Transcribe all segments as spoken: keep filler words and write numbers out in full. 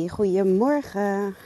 Hey, goedemorgen.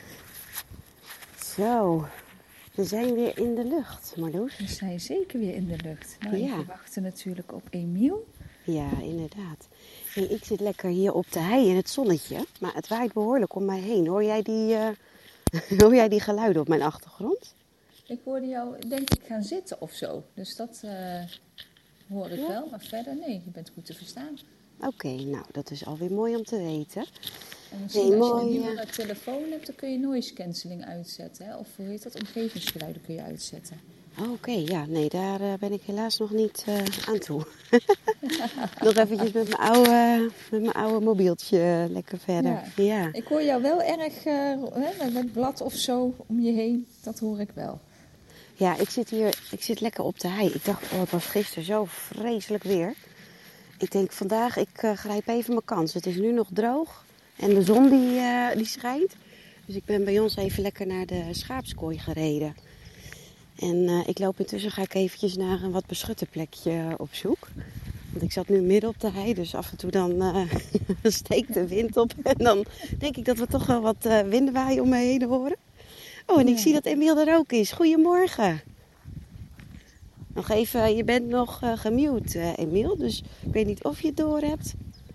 Zo, we zijn weer in de lucht, Marloes. We zijn zeker weer in de lucht. Nou, Ja. we wachten natuurlijk op Emiel. Ja, inderdaad. Hey, ik zit lekker hier op de hei in het zonnetje, maar het waait behoorlijk om mij heen. Hoor jij die, uh, hoor jij die geluiden op mijn achtergrond? Ik hoorde jou, denk ik, gaan zitten of zo. Dus dat uh, hoor ik Ja? wel, maar verder nee, je bent goed te verstaan. Oké, okay, nou, dat is alweer mooi om te weten. En misschien Hey, als mooi, je een uh... nieuwe telefoon hebt, dan kun je noise cancelling uitzetten. Hè? Of hoe heet dat? Omgevingsgeluiden kun je uitzetten. Oké, okay, ja, nee, daar uh, ben ik helaas nog niet uh, aan toe. Nog eventjes met mijn oude, met mijn oude mobieltje lekker verder. Ja. Ja. Ik hoor jou wel erg uh, met blad of zo om je heen, dat hoor ik wel. Ja, ik zit hier, ik zit lekker op de hei. Ik dacht, oh, het was gisteren zo vreselijk weer. Ik denk vandaag, ik uh, grijp even mijn kans. Het is nu nog droog en de zon die, uh, die schijnt. Dus ik ben bij ons even lekker naar de schaapskooi gereden. En uh, ik loop intussen, ga ik eventjes naar een wat beschutte plekje op zoek. Want ik zat nu midden op de hei, dus af en toe dan uh, steekt de wind op. En dan denk ik dat we toch wel wat uh, windwaaien om me heen horen. Oh, en ik Ja. zie dat Emiel er ook is. Goedemorgen. Nog even, je bent nog uh, gemute, uh, Emiel. Dus ik weet niet of je het door hebt.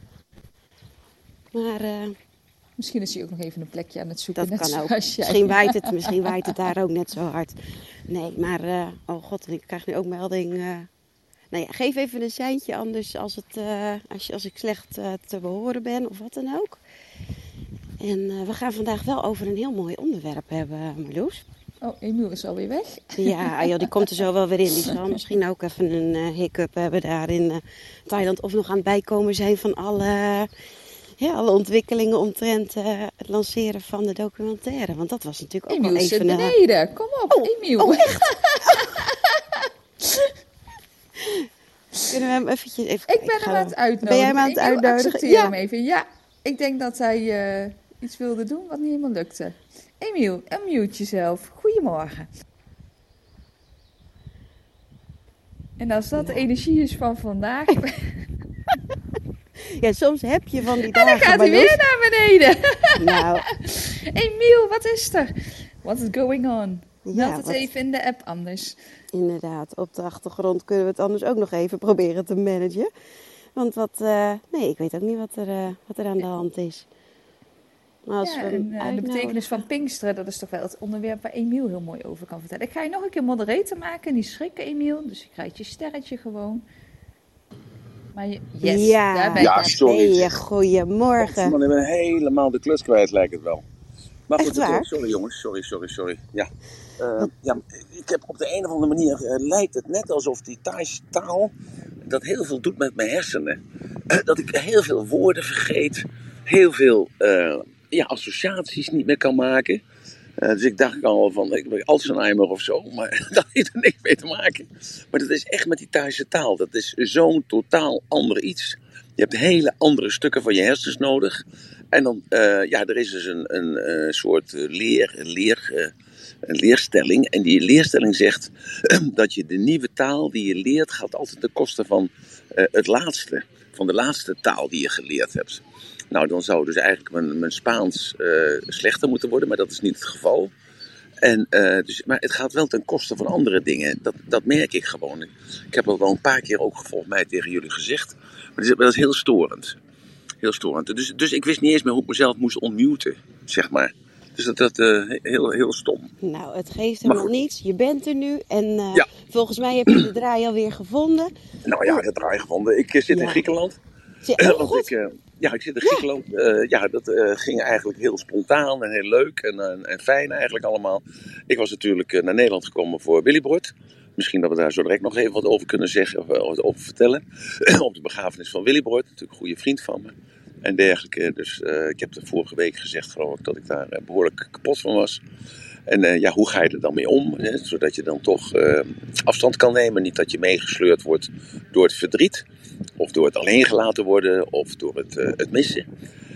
Maar uh, Misschien is hij ook nog even een plekje aan het zoeken. dat net kan ook. zoals jij. Misschien waait, het, misschien waait het daar ook net zo hard. Nee, maar uh, oh god, ik krijg nu ook melding. Uh, nou ja, geef even een seintje anders als, het, uh, als, je, als ik slecht uh, te behoren ben of wat dan ook. En uh, we gaan vandaag wel over een heel mooi onderwerp hebben, Marloes. Oh, Emiel is alweer weg. Ja, joh, die komt er zo wel weer in. Die zal misschien ook even een uh, hiccup hebben daar in uh, Thailand. Of nog aan het bijkomen zijn van alle, ja, alle ontwikkelingen omtrent uh, het lanceren van de documentaire. Want dat was natuurlijk ook Emiel wel even... zit beneden. Kom op, oh, Emiel. Oh, echt? Kunnen we hem eventjes... Even... Ik ben ik hem aan het uitnodigen. Ben jij hem aan het Emiel, uitnodigen? accepteer Ja. hem even. Ja, ik denk dat hij uh, iets wilde doen wat niet helemaal lukte. Emiel, unmute jezelf. Goedemorgen. En als dat de Ja. energie is van vandaag... Ja, soms heb je van die En dagen... dan gaat hij Marloes. weer naar beneden. Nou, Emiel, wat is er? What is going on? ja, Meld het wat- even in de app anders. inderdaad. Op de achtergrond kunnen we het anders ook nog even proberen te managen. Want wat... Uh, nee, ik weet ook niet wat er, uh, wat er aan de hand is. Maar als Ja, we hem en uh, de uitnodigen- betekenis van Pinksteren, dat is toch wel het onderwerp waar Emiel heel mooi over kan vertellen. Ik ga je nog een keer moderator maken, niet schrikken Emiel, dus je krijgt je sterretje gewoon. Maar je, yes, Ja. daar ben Ja, ik. sorry. Hey, goedemorgen. Man, ik ben helemaal de klus kwijt, lijkt het wel. Maar Echt goed, het- waar? sorry jongens, sorry, sorry, sorry. Ja. Uh, ja, ik heb op de een of andere manier, uh, lijkt het net alsof die Thaise taal, dat heel veel doet met mijn hersenen. Uh, dat ik heel veel woorden vergeet, heel veel uh, ja, associaties niet meer kan maken. Uh, dus ik dacht al van, ik ben Alzheimer of zo, maar dat heeft er niks mee te maken. Maar dat is echt met die Thaise taal, dat is zo'n totaal ander iets. Je hebt hele andere stukken van je hersens nodig. En dan, uh, ja, er is dus een, een, een soort leer, leer, uh, een leerstelling. En die leerstelling zegt uh, dat je de nieuwe taal die je leert, gaat altijd ten koste van uh, het laatste. Van de laatste taal die je geleerd hebt. Nou, dan zou dus eigenlijk mijn, mijn Spaans uh, slechter moeten worden, maar dat is niet het geval. En, uh, dus, maar het gaat wel ten koste van andere dingen. Dat, dat merk ik gewoon. Ik heb dat al een paar keer ook volgens mij tegen jullie gezegd. Maar dat is heel storend. Heel storend. Dus, dus ik wist niet eens meer hoe ik mezelf moest unmuten, zeg maar. Dus dat is uh, heel, heel stom. Nou, het geeft Maar helemaal goed. niets. Je bent er nu en uh, Ja. volgens mij heb je de draai alweer gevonden. Nou ja, dat draai gevonden. Ik uh, zit Ja. in Griekenland. Zie- Oh, Want god. ik, uh, ja, ik zit in Griekenland. Uh, ja, dat uh, ging eigenlijk heel spontaan en heel leuk en, en, en fijn eigenlijk allemaal. Ik was natuurlijk uh, naar Nederland gekomen voor Willibrord. Misschien dat we daar zo direct nog even wat over kunnen zeggen of uh, over vertellen. Op de begrafenis van Willibrord, natuurlijk een goede vriend van me. En dergelijke. Dus uh, ik heb de vorige week gezegd geloof ik dat ik daar uh, behoorlijk kapot van was. En uh, ja, hoe ga je er dan mee om? Hè? Zodat je dan toch uh, afstand kan nemen. Niet dat je meegesleurd wordt door het verdriet. Of door het alleen gelaten worden. Of door het, uh, het missen.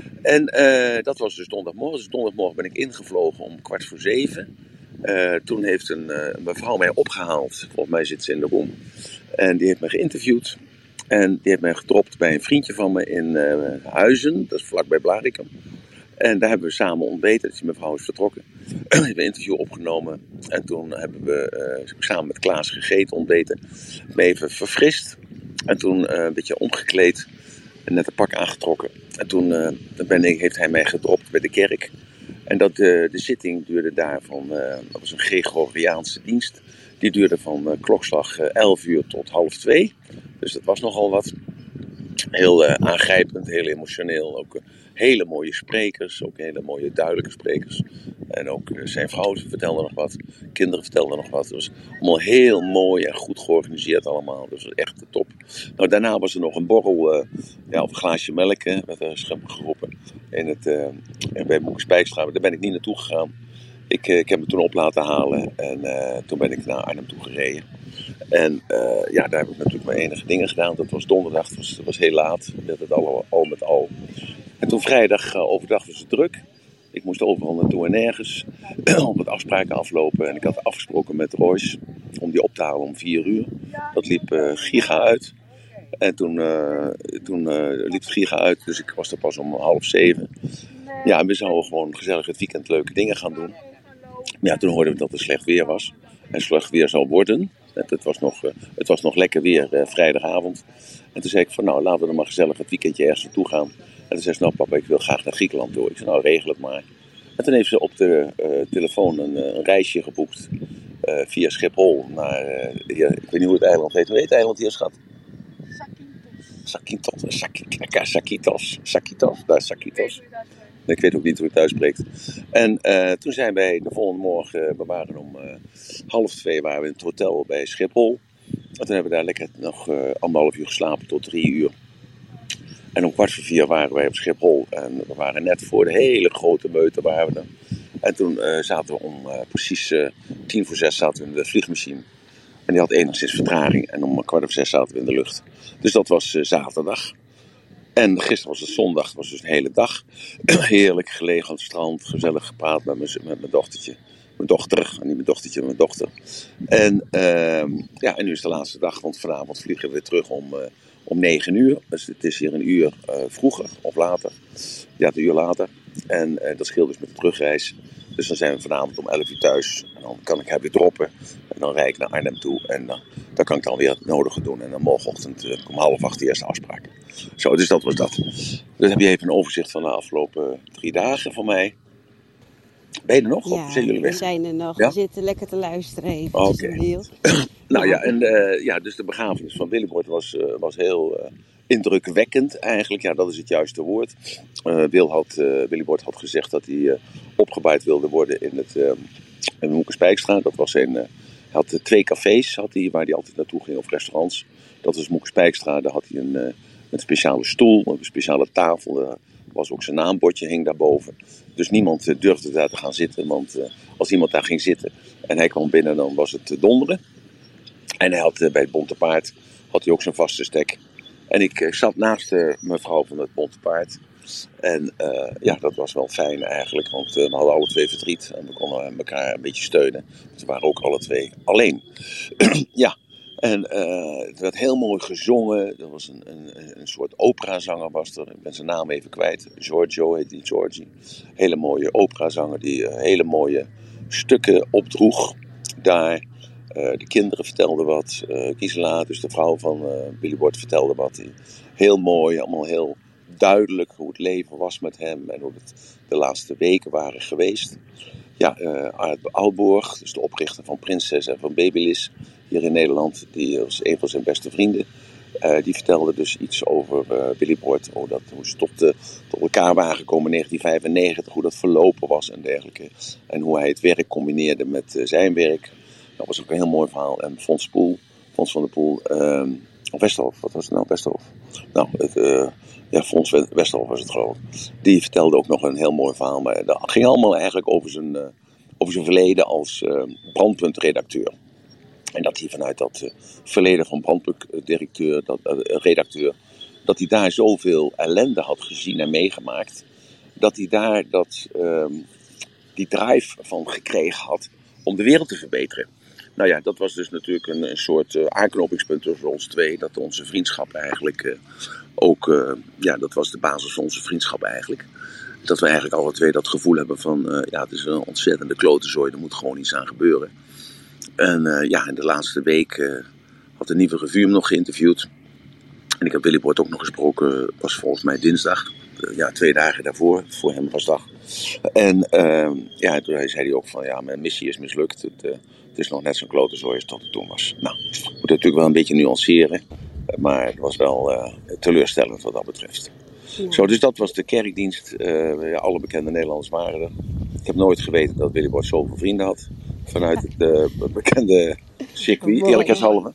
En uh, dat was dus donderdagmorgen. Dus donderdagmorgen ben ik ingevlogen om kwart voor zeven. Uh, toen heeft een, uh, een mevrouw mij opgehaald. Volgens mij zit ze in de room. En die heeft mij geïnterviewd. En die heeft mij gedropt bij een vriendje van me in uh, Huizen. Dat is vlakbij Blaricum. En daar hebben we samen ontbeten. Dus die mevrouw is vertrokken. We hebben een interview opgenomen. En toen hebben we uh, samen met Klaas gegeten, ontbeten. Me even verfrist. En toen uh, een beetje omgekleed. En net een pak aangetrokken. En toen uh, ben ik, heeft hij mij gedropt bij de kerk. En dat, uh, de zitting duurde daar van... Uh, dat was een Gregoriaanse dienst. Die duurde van uh, klokslag uh, elf uur tot half twee. Dus dat was nogal wat. Heel uh, aangrijpend, heel emotioneel. Ook uh, hele mooie sprekers, ook hele mooie duidelijke sprekers. En ook uh, zijn vrouw vertelde nog wat, kinderen vertelden nog wat. Het was allemaal heel mooi en goed georganiseerd allemaal. Dus echt top. Nou, daarna was er nog een borrel, uh, ja, of een glaasje melk, hè, werd er geroepen. In het, uh, bij Moeke Spijkstra. Daar ben ik niet naartoe gegaan. Ik, uh, ik heb me toen op laten halen en uh, toen ben ik naar Arnhem toe gereden. En uh, ja, daar heb ik natuurlijk maar enige dingen gedaan. Dat was donderdag, het was, het was heel laat. Dat het al, al met al. En toen vrijdag uh, overdag was het druk. Ik moest overal naartoe en nergens. Om wat afspraken aflopen. En ik had afgesproken met Royce om die op te halen om vier uur. Dat liep uh, giga uit. En toen, uh, toen uh, liep het giga uit. Dus ik was er pas om half zeven. Ja, en we zouden gewoon gezellig het weekend leuke dingen gaan doen. Maar ja, toen hoorden we dat het slecht weer was. En slecht weer zou worden. Het was nog, het was nog lekker weer uh, vrijdagavond. En toen zei ik van nou, laten we er maar gezellig het weekendje ergens naartoe gaan. En toen zei ze, nou papa, ik wil graag naar Griekenland toe. Ik zei, nou regel het maar. En toen heeft ze op de uh, telefoon een, een reisje geboekt. Uh, via Schiphol naar, uh, hier, ik weet niet hoe het eiland heet. Hoe heet het eiland hier, schat? Zakynthos. Zakynthos. Zakynthos. Zakynthos. Daar is Zakynthos. Ik weet ook niet hoe het uitspreekt. En uh, toen zijn wij de volgende morgen, we waren om uh, half twee waren we in het hotel bij Schiphol. En toen hebben we daar lekker nog uh, anderhalf uur geslapen tot drie uur. En om kwart voor vier waren wij op Schiphol. En we waren net voor de hele grote meute waren we er. En toen uh, zaten we om uh, precies uh, tien voor zes zaten we in de vliegmachine. En die had enigszins vertraging. En om kwart over zes zaten we in de lucht. Dus dat was uh, zaterdag. En gisteren was het zondag, het was dus een hele dag. Heerlijk gelegen aan het strand, gezellig gepraat met mijn, met mijn dochtertje. Mijn dochter, niet mijn dochtertje, mijn dochter. En, uh, ja, en nu is de laatste dag, want vanavond vliegen we weer terug om, uh, om negen uur. Dus het is hier een uur uh, vroeger of later. Ja, een uur later. En uh, dat scheelt dus met de terugreis. Dus dan zijn we vanavond om elf uur thuis. En dan kan ik haar weer droppen. En dan rijd ik naar Arnhem toe. En uh, dan kan ik dan weer het nodige doen. En dan morgenochtend uh, om half acht de eerste afspraak. Zo, dus dat was dat. Dus heb je even een overzicht van de afgelopen drie dagen van mij. Ben je er nog? Ja, of zijn jullie weg? we zijn er nog. Ja? We zitten lekker te luisteren even. Oké. Okay. Nou ja, en uh, ja, dus de begrafenis van Willybord was, uh, was heel uh, indrukwekkend eigenlijk. Ja, dat is het juiste woord. Uh, Wil had, uh, Willybord had gezegd dat hij uh, opgebaard wilde worden in het uh, in Moeke Spijkstra. Dat was een, uh, hij had uh, twee cafés had hij, waar hij altijd naartoe ging, of restaurants. Dat was Moeke Spijkstra. Daar had hij een, uh, een speciale stoel, een speciale tafel. Uh, was ook zijn naambordje, hing daarboven. Dus niemand uh, durfde daar te gaan zitten. Want uh, als iemand daar ging zitten en hij kwam binnen, dan was het uh, donderen. En hij had uh, bij het Bonte Paard had hij ook zijn vaste stek. En ik uh, zat naast de uh, mevrouw van het Bonte Paard. En uh, ja, dat was wel fijn eigenlijk. Want uh, we hadden alle twee verdriet. En we konden elkaar een beetje steunen. Ze waren ook alle twee alleen. Ja. En uh, het werd heel mooi gezongen. Er was een, een, een soort operazanger was er. Ik ben zijn naam even kwijt. Giorgio heet die, Georgie. Hele mooie operazanger die uh, hele mooie stukken opdroeg daar. Uh, de kinderen vertelden wat. Uh, Gisela, dus de vrouw van uh, Willybord, vertelde wat. Die, heel mooi, allemaal heel duidelijk hoe het leven was met hem. En hoe het de laatste weken waren geweest. Ja, uh, Art Aalborg, dus de oprichter van Prinses en van Babyliss hier in Nederland, die was een van zijn beste vrienden. Uh, die vertelde dus iets over uh, Willybord, hoe, dat, hoe ze tot, uh, tot elkaar waren gekomen in negentien vijfennegentig, hoe dat verlopen was en dergelijke. En hoe hij het werk combineerde met uh, zijn werk. Dat was ook een heel mooi verhaal. En Fons Poel, Fons van der Poel, uh, of Westerhof, wat was het nou, Westerhof? Nou, het, uh, ja, Fons Westerhof was het geloof ik. Die vertelde ook nog een heel mooi verhaal, maar dat ging allemaal eigenlijk over zijn, uh, over zijn verleden als uh, brandpuntredacteur. En dat hij vanuit dat uh, verleden van brandpuntdirecteur, dat, uh, redacteur, dat hij daar zoveel ellende had gezien en meegemaakt, dat hij daar dat, uh, die drive van gekregen had om de wereld te verbeteren. Nou ja, dat was dus natuurlijk een, een soort uh, aanknopingspunt tussen ons twee, dat onze vriendschap eigenlijk uh, ook, uh, ja, dat was de basis van onze vriendschap eigenlijk. dat we eigenlijk alle twee dat gevoel hebben van, uh, ja, het is een ontzettende klotenzooi, er moet gewoon iets aan gebeuren. En uh, ja, in de laatste week uh, had de nieuwe revue hem nog geïnterviewd. En ik heb Willy Bord ook nog gesproken, was volgens mij dinsdag. Uh, ja, twee dagen daarvoor, voor hem was dag. En uh, ja, toen zei hij ook van, ja, mijn missie is mislukt. Het, uh, het is nog net zo'n klotenzooi als dat het toen was. Nou, ik moet het natuurlijk wel een beetje nuanceren. Maar het was wel uh, teleurstellend wat dat betreft. Ja. Zo, dus dat was de kerkdienst. Uh, ja, alle bekende Nederlanders waren er. Ik heb nooit geweten dat Willy Bord zoveel vrienden had. Vanuit het uh, bekende circuit, eerlijkheidshalve.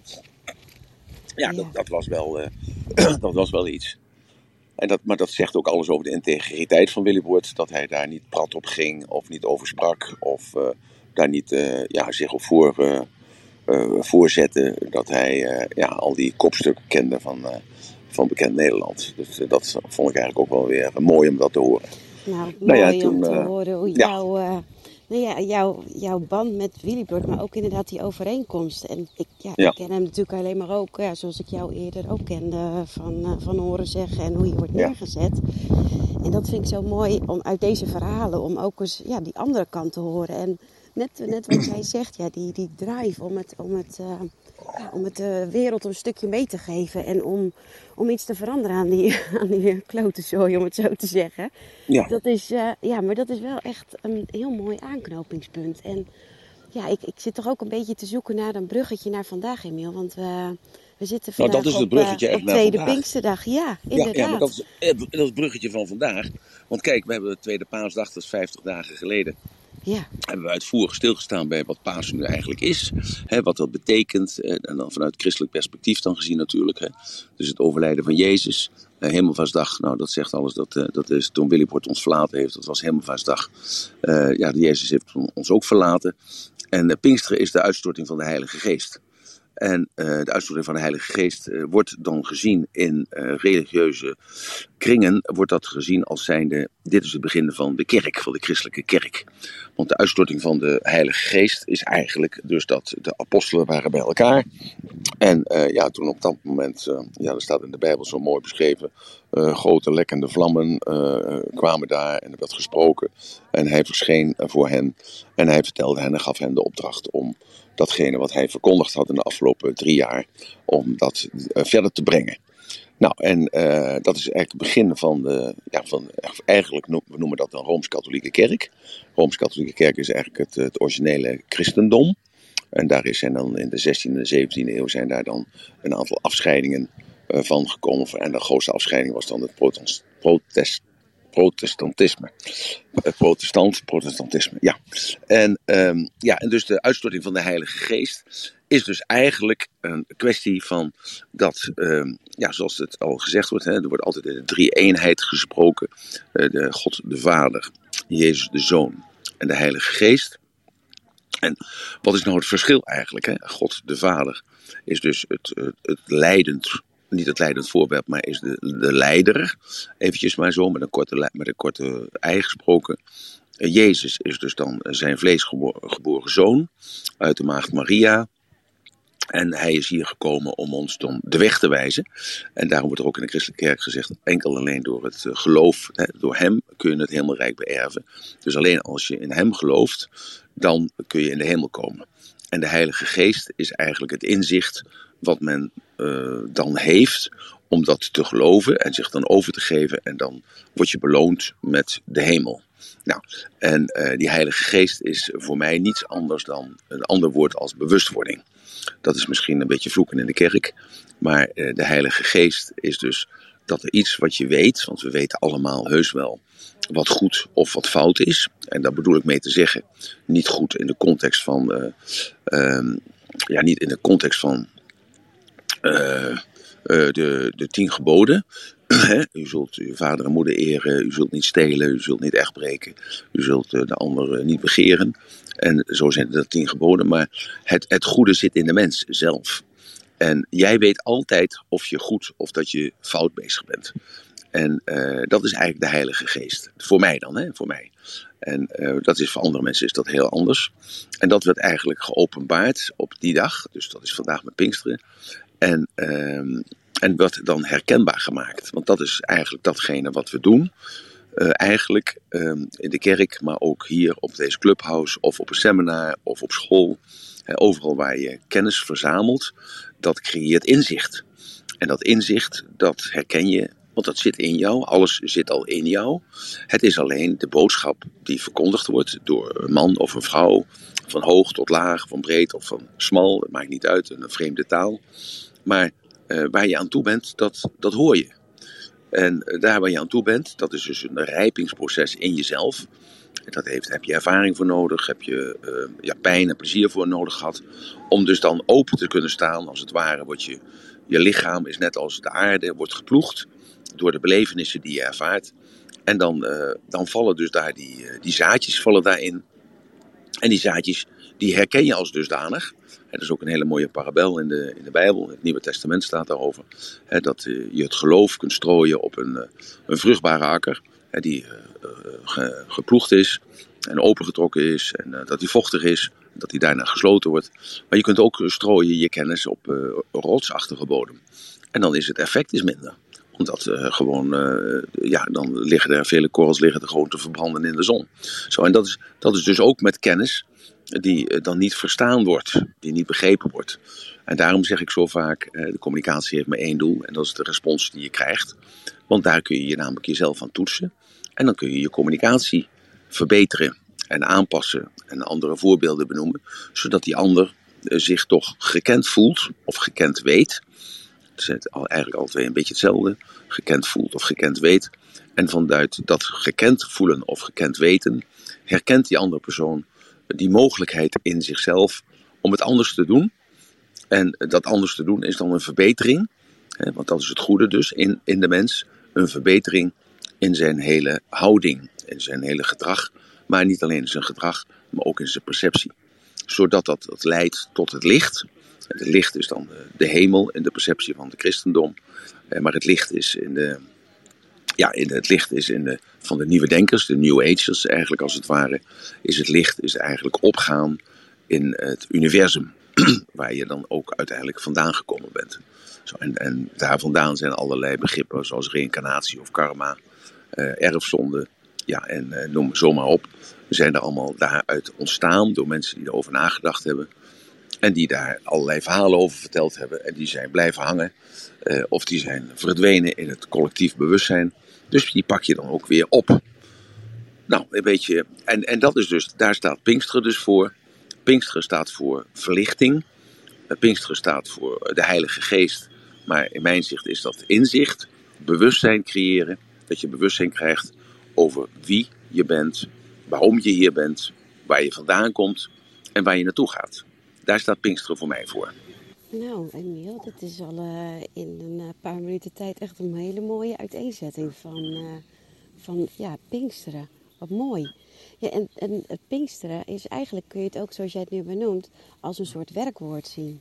Ja, dat, dat, was wel, uh, dat was wel iets. En dat, maar dat zegt ook alles over de integriteit van Willy Bord. Dat hij daar niet prat op ging of niet over sprak. Of uh, daar niet uh, ja, zich op voor, uh, uh, voorzette. Dat hij uh, ja, al die kopstukken kende van, uh, van bekend Nederland. Dus uh, dat vond ik eigenlijk ook wel weer uh, mooi om dat te horen. Nou, nou mooi ja, toen, om te uh, horen hoe ja. jouw... Uh... Nou ja, jouw, jouw band met Willy Bord, maar ook inderdaad die overeenkomst. En ik, ja, Ja. ik ken hem natuurlijk alleen maar ook, ja, zoals ik jou eerder ook kende, van, uh, van horen zeggen en hoe je wordt Ja. neergezet. En dat vind ik zo mooi om uit deze verhalen, om ook eens ja, die andere kant te horen. En net, net wat jij zegt, ja, die, die drive om het, om het, uh, ja, om het de wereld een stukje mee te geven en om, om iets te veranderen aan die, aan die klotenzooi, om het zo te zeggen. Ja. Dat is, uh, ja, maar dat is wel echt een heel mooi aanknopingspunt. En ja, ik, ik zit toch ook een beetje te zoeken naar een bruggetje naar vandaag, Emiel. Want we, we zitten Nou, vandaag dat is het op, bruggetje uh, echt op naar tweede vandaag. Pinksterdag. Ja, Ja, inderdaad. ja, maar dat is, eh, dat is het bruggetje van vandaag. Want kijk, we hebben de Tweede Paasdag, dat is vijftig dagen geleden. Ja. Hebben we uitvoerig stilgestaan bij wat Pasen nu eigenlijk is. Hè, wat dat betekent. En dan vanuit christelijk perspectief dan gezien natuurlijk. Hè. Dus het overlijden van Jezus. Uh, Hemelvaartsdag, nou dat zegt alles. Dat, uh, dat is toen Willy Bord ons verlaten heeft. Dat was Hemelvaartsdag. Uh, ja, Jezus heeft ons ook verlaten. En uh, Pinksteren is de uitstorting van de Heilige Geest. En uh, de uitstorting van de Heilige Geest uh, wordt dan gezien in uh, religieuze kringen, wordt dat gezien als zijnde, dit is het begin van de kerk, van de christelijke kerk. Want de uitstorting van de Heilige Geest is eigenlijk dus dat de apostelen waren bij elkaar. En uh, ja, toen op dat moment, uh, ja, dat staat in de Bijbel zo mooi beschreven, uh, grote lekkende vlammen uh, kwamen daar en er werd gesproken. En hij verscheen voor hen en hij vertelde hen en gaf hen de opdracht om datgene wat hij verkondigd had in de afgelopen drie jaar, om dat uh, verder te brengen. Nou, en uh, dat is eigenlijk het begin van de, ja, van, eigenlijk noemen, we noemen dat een Rooms-Katholieke kerk. Rooms-Katholieke kerk is eigenlijk het, het originele christendom. En daar zijn dan in de zestiende en zeventiende eeuw zijn daar dan een aantal afscheidingen uh, van gekomen. En de grootste afscheiding was dan het protest, protest, protestantisme. Uh, protestant, protestantisme, ja. En, um, ja. en dus de uitstorting van de Heilige Geest is dus eigenlijk een kwestie van dat, um, ja, zoals het al gezegd wordt, hè, er wordt altijd in de drie-eenheid gesproken. Uh, de God de Vader, Jezus de Zoon en de Heilige Geest. En wat is nou het verschil eigenlijk? Hè? God de Vader is dus het, het, het leidend, niet het leidend voorwerp, maar is de, de leider. Eventjes maar zo, met een korte, met een korte ei gesproken. Jezus is dus dan zijn vleesgeboren zoon uit de maagd Maria. En hij is hier gekomen om ons dan de weg te wijzen. En daarom wordt er ook in de christelijke kerk gezegd, enkel alleen door het geloof, hè, door hem kun je het hemelrijk beërven. Dus alleen als je in hem gelooft, dan kun je in de hemel komen. En de Heilige Geest is eigenlijk het inzicht wat men uh, dan heeft om dat te geloven en zich dan over te geven. En dan word je beloond met de hemel. Nou, en uh, die Heilige Geest is voor mij niets anders dan een ander woord als bewustwording. Dat is misschien een beetje vloeken in de kerk, maar uh, de Heilige Geest is dus dat er iets wat je weet, want we weten allemaal heus wel wat goed of wat fout is. En daar bedoel ik mee te zeggen, niet goed in de context van, uh, uh, ja, niet in de context van uh, uh, de, de tien geboden. U zult uw vader en moeder eren, u zult niet stelen, u zult niet echtbreken, u zult uh, de ander niet begeren. En zo zijn er tien geboden, maar het, het goede zit in de mens zelf. En jij weet altijd of je goed of dat je fout bezig bent. En uh, dat is eigenlijk de Heilige Geest. Voor mij dan, hè, voor mij. En uh, dat is voor andere mensen is dat heel anders. En dat werd eigenlijk geopenbaard op die dag. Dus dat is vandaag met Pinksteren. En, uh, en wordt dan herkenbaar gemaakt. Want dat is eigenlijk datgene wat we doen. uh, eigenlijk um, in de kerk, maar ook hier op deze clubhouse of op een seminar of op school. Uh, overal waar je kennis verzamelt, dat creëert inzicht. En dat inzicht, dat herken je, want dat zit in jou. Alles zit al in jou. Het is alleen de boodschap die verkondigd wordt door een man of een vrouw. Van hoog tot laag, van breed of van smal. Het maakt niet uit, een vreemde taal. Maar uh, waar je aan toe bent, dat, dat hoor je. En uh, daar waar je aan toe bent, dat is dus een rijpingsproces in jezelf. En dat heeft, heb je ervaring voor nodig, heb je uh, ja, pijn en plezier voor nodig gehad. Om dus dan open te kunnen staan, als het ware. Wordt je, je lichaam is net als de aarde, wordt geploegd door de belevenissen die je ervaart. En dan, uh, dan vallen dus daar die, uh, die zaadjes vallen daarin. En die zaadjes, die herken je als dusdanig. En dat is ook een hele mooie parabel in de, in de Bijbel. Het Nieuwe Testament staat daarover. Hè, dat uh, je het geloof kunt strooien op een, uh, een vruchtbare akker. Hè, die uh, uh, ge, geploegd is en opengetrokken is. En uh, dat die vochtig is. En dat die daarna gesloten wordt. Maar je kunt ook strooien je kennis op uh, rotsachtige bodem. En dan is het effect is minder. Omdat uh, gewoon, uh, ja, dan liggen er vele korrels liggen er gewoon te verbranden in de zon. Zo, en dat is, dat is dus ook met kennis die uh, dan niet verstaan wordt, die niet begrepen wordt. En daarom zeg ik zo vaak, uh, de communicatie heeft maar één doel en dat is de respons die je krijgt. Want daar kun je je namelijk jezelf aan toetsen. En dan kun je je communicatie verbeteren en aanpassen en andere voorbeelden benoemen. Zodat die ander uh, zich toch gekend voelt of gekend weet. Het is eigenlijk alle twee een beetje hetzelfde. Gekend voelt of gekend weet. En vanuit dat gekend voelen of gekend weten, herkent die andere persoon die mogelijkheid in zichzelf om het anders te doen. En dat anders te doen is dan een verbetering. Want dat is het goede dus in, in de mens. Een verbetering in zijn hele houding, in zijn hele gedrag. Maar niet alleen in zijn gedrag, maar ook in zijn perceptie. Zodat dat, dat leidt tot het licht. Het licht is dan de hemel in de perceptie van de christendom. Maar het licht is in de, ja, in de, het licht is in de, van de nieuwe denkers, de New Agers eigenlijk als het ware. Is het licht is eigenlijk opgaan in het universum. Waar je dan ook uiteindelijk vandaan gekomen bent. Zo, en, en daar vandaan zijn allerlei begrippen zoals reïncarnatie of karma, uh, erfzonde. Ja, en uh, noem het zomaar op. We zijn er allemaal daaruit ontstaan door mensen die erover nagedacht hebben. En die daar allerlei verhalen over verteld hebben. En die zijn blijven hangen. Uh, of die zijn verdwenen in het collectief bewustzijn. Dus die pak je dan ook weer op. Nou, een beetje. En, en dat is dus, daar staat Pinksteren dus voor. Pinksteren staat voor verlichting. Uh, Pinksteren staat voor de Heilige Geest. Maar in mijn zicht is dat inzicht. Bewustzijn creëren. Dat je bewustzijn krijgt over wie je bent. Waarom je hier bent. Waar je vandaan komt. En waar je naartoe gaat. Daar staat Pinksteren voor mij voor. Nou, Emiel, dit is al uh, in een uh, paar minuten tijd echt een hele mooie uiteenzetting van, uh, van ja, Pinksteren. Wat mooi. Ja, en, en het Pinksteren is eigenlijk, kun je het ook zoals jij het nu benoemt, als een soort werkwoord zien.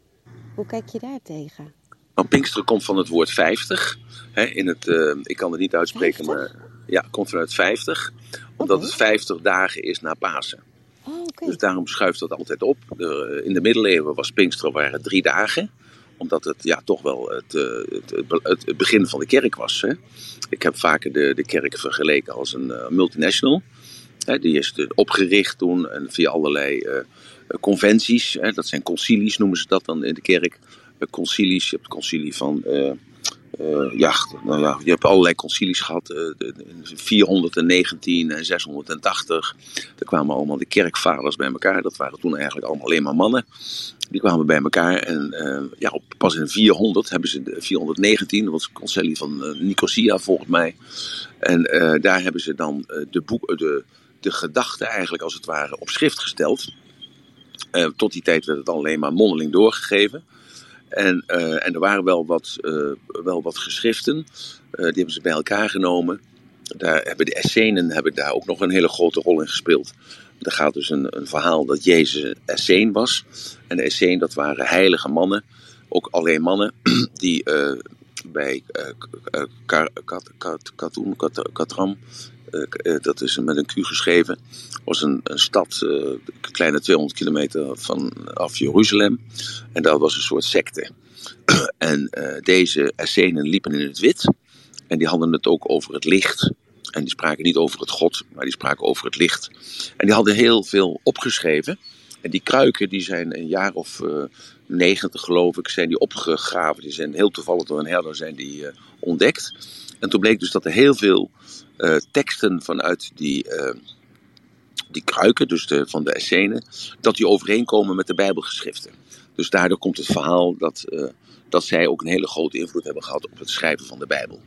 Hoe kijk je daar tegen? Nou, Pinksteren komt van het woord vijftig. Hè, in het, uh, ik kan het niet uitspreken, vijftig? Maar ja, het komt vanuit vijftig. Omdat okay. Het vijftig dagen is na Pasen. Oh, okay. Dus daarom schuift dat altijd op. De, in de middeleeuwen was Pinksteren waren drie dagen. Omdat het ja, toch wel het, het, het, het begin van de kerk was. Hè. Ik heb vaker de, de kerk vergeleken als een uh, multinational. Hè, die is opgericht toen en via allerlei uh, conventies. Hè, dat zijn concilies noemen ze dat dan in de kerk. Uh, concilies, je hebt het concilie van... Uh, Uh, ja, nou ja, je hebt allerlei concilies gehad, uh, vierhonderdnegentien en zeshonderdtachtig. Er kwamen allemaal de kerkvaders bij elkaar. Dat waren toen eigenlijk allemaal alleen maar mannen. Die kwamen bij elkaar en uh, ja, op, pas in vierhonderd hebben ze de vierhonderdnegentien, dat was het concilie van uh, Nicosia volgens mij. En uh, daar hebben ze dan uh, de, boek, de, de gedachten eigenlijk als het ware op schrift gesteld. Uh, tot die tijd werd het alleen maar mondeling doorgegeven. En, uh, en er waren wel wat, uh, wel wat geschriften, uh, die hebben ze bij elkaar genomen. Daar hebben de Essenen hebben daar ook nog een hele grote rol in gespeeld. Er gaat dus een, een verhaal dat Jezus een Esseen was. En de Essenen, dat waren heilige mannen, ook alleen mannen, die uh, bij uh, Katun, Katram, uh, uh, dat is met een Q geschreven, was een, een stad, uh, een kleine tweehonderd kilometer vanaf Jeruzalem. En dat was een soort secte. En uh, deze Essenen liepen in het wit. En die hadden het ook over het licht. En die spraken niet over het God, maar die spraken over het licht. En die hadden heel veel opgeschreven. En die kruiken die zijn een jaar of uh, negentig geloof ik, zijn die opgegraven. Die zijn heel toevallig door een herder zijn die uh, ontdekt. En toen bleek dus dat er heel veel uh, teksten vanuit die, uh, die kruiken, dus de, van de Essenen, dat die overeenkomen met de Bijbelgeschriften. Dus daardoor komt het verhaal dat, uh, dat zij ook een hele grote invloed hebben gehad op het schrijven van de Bijbel.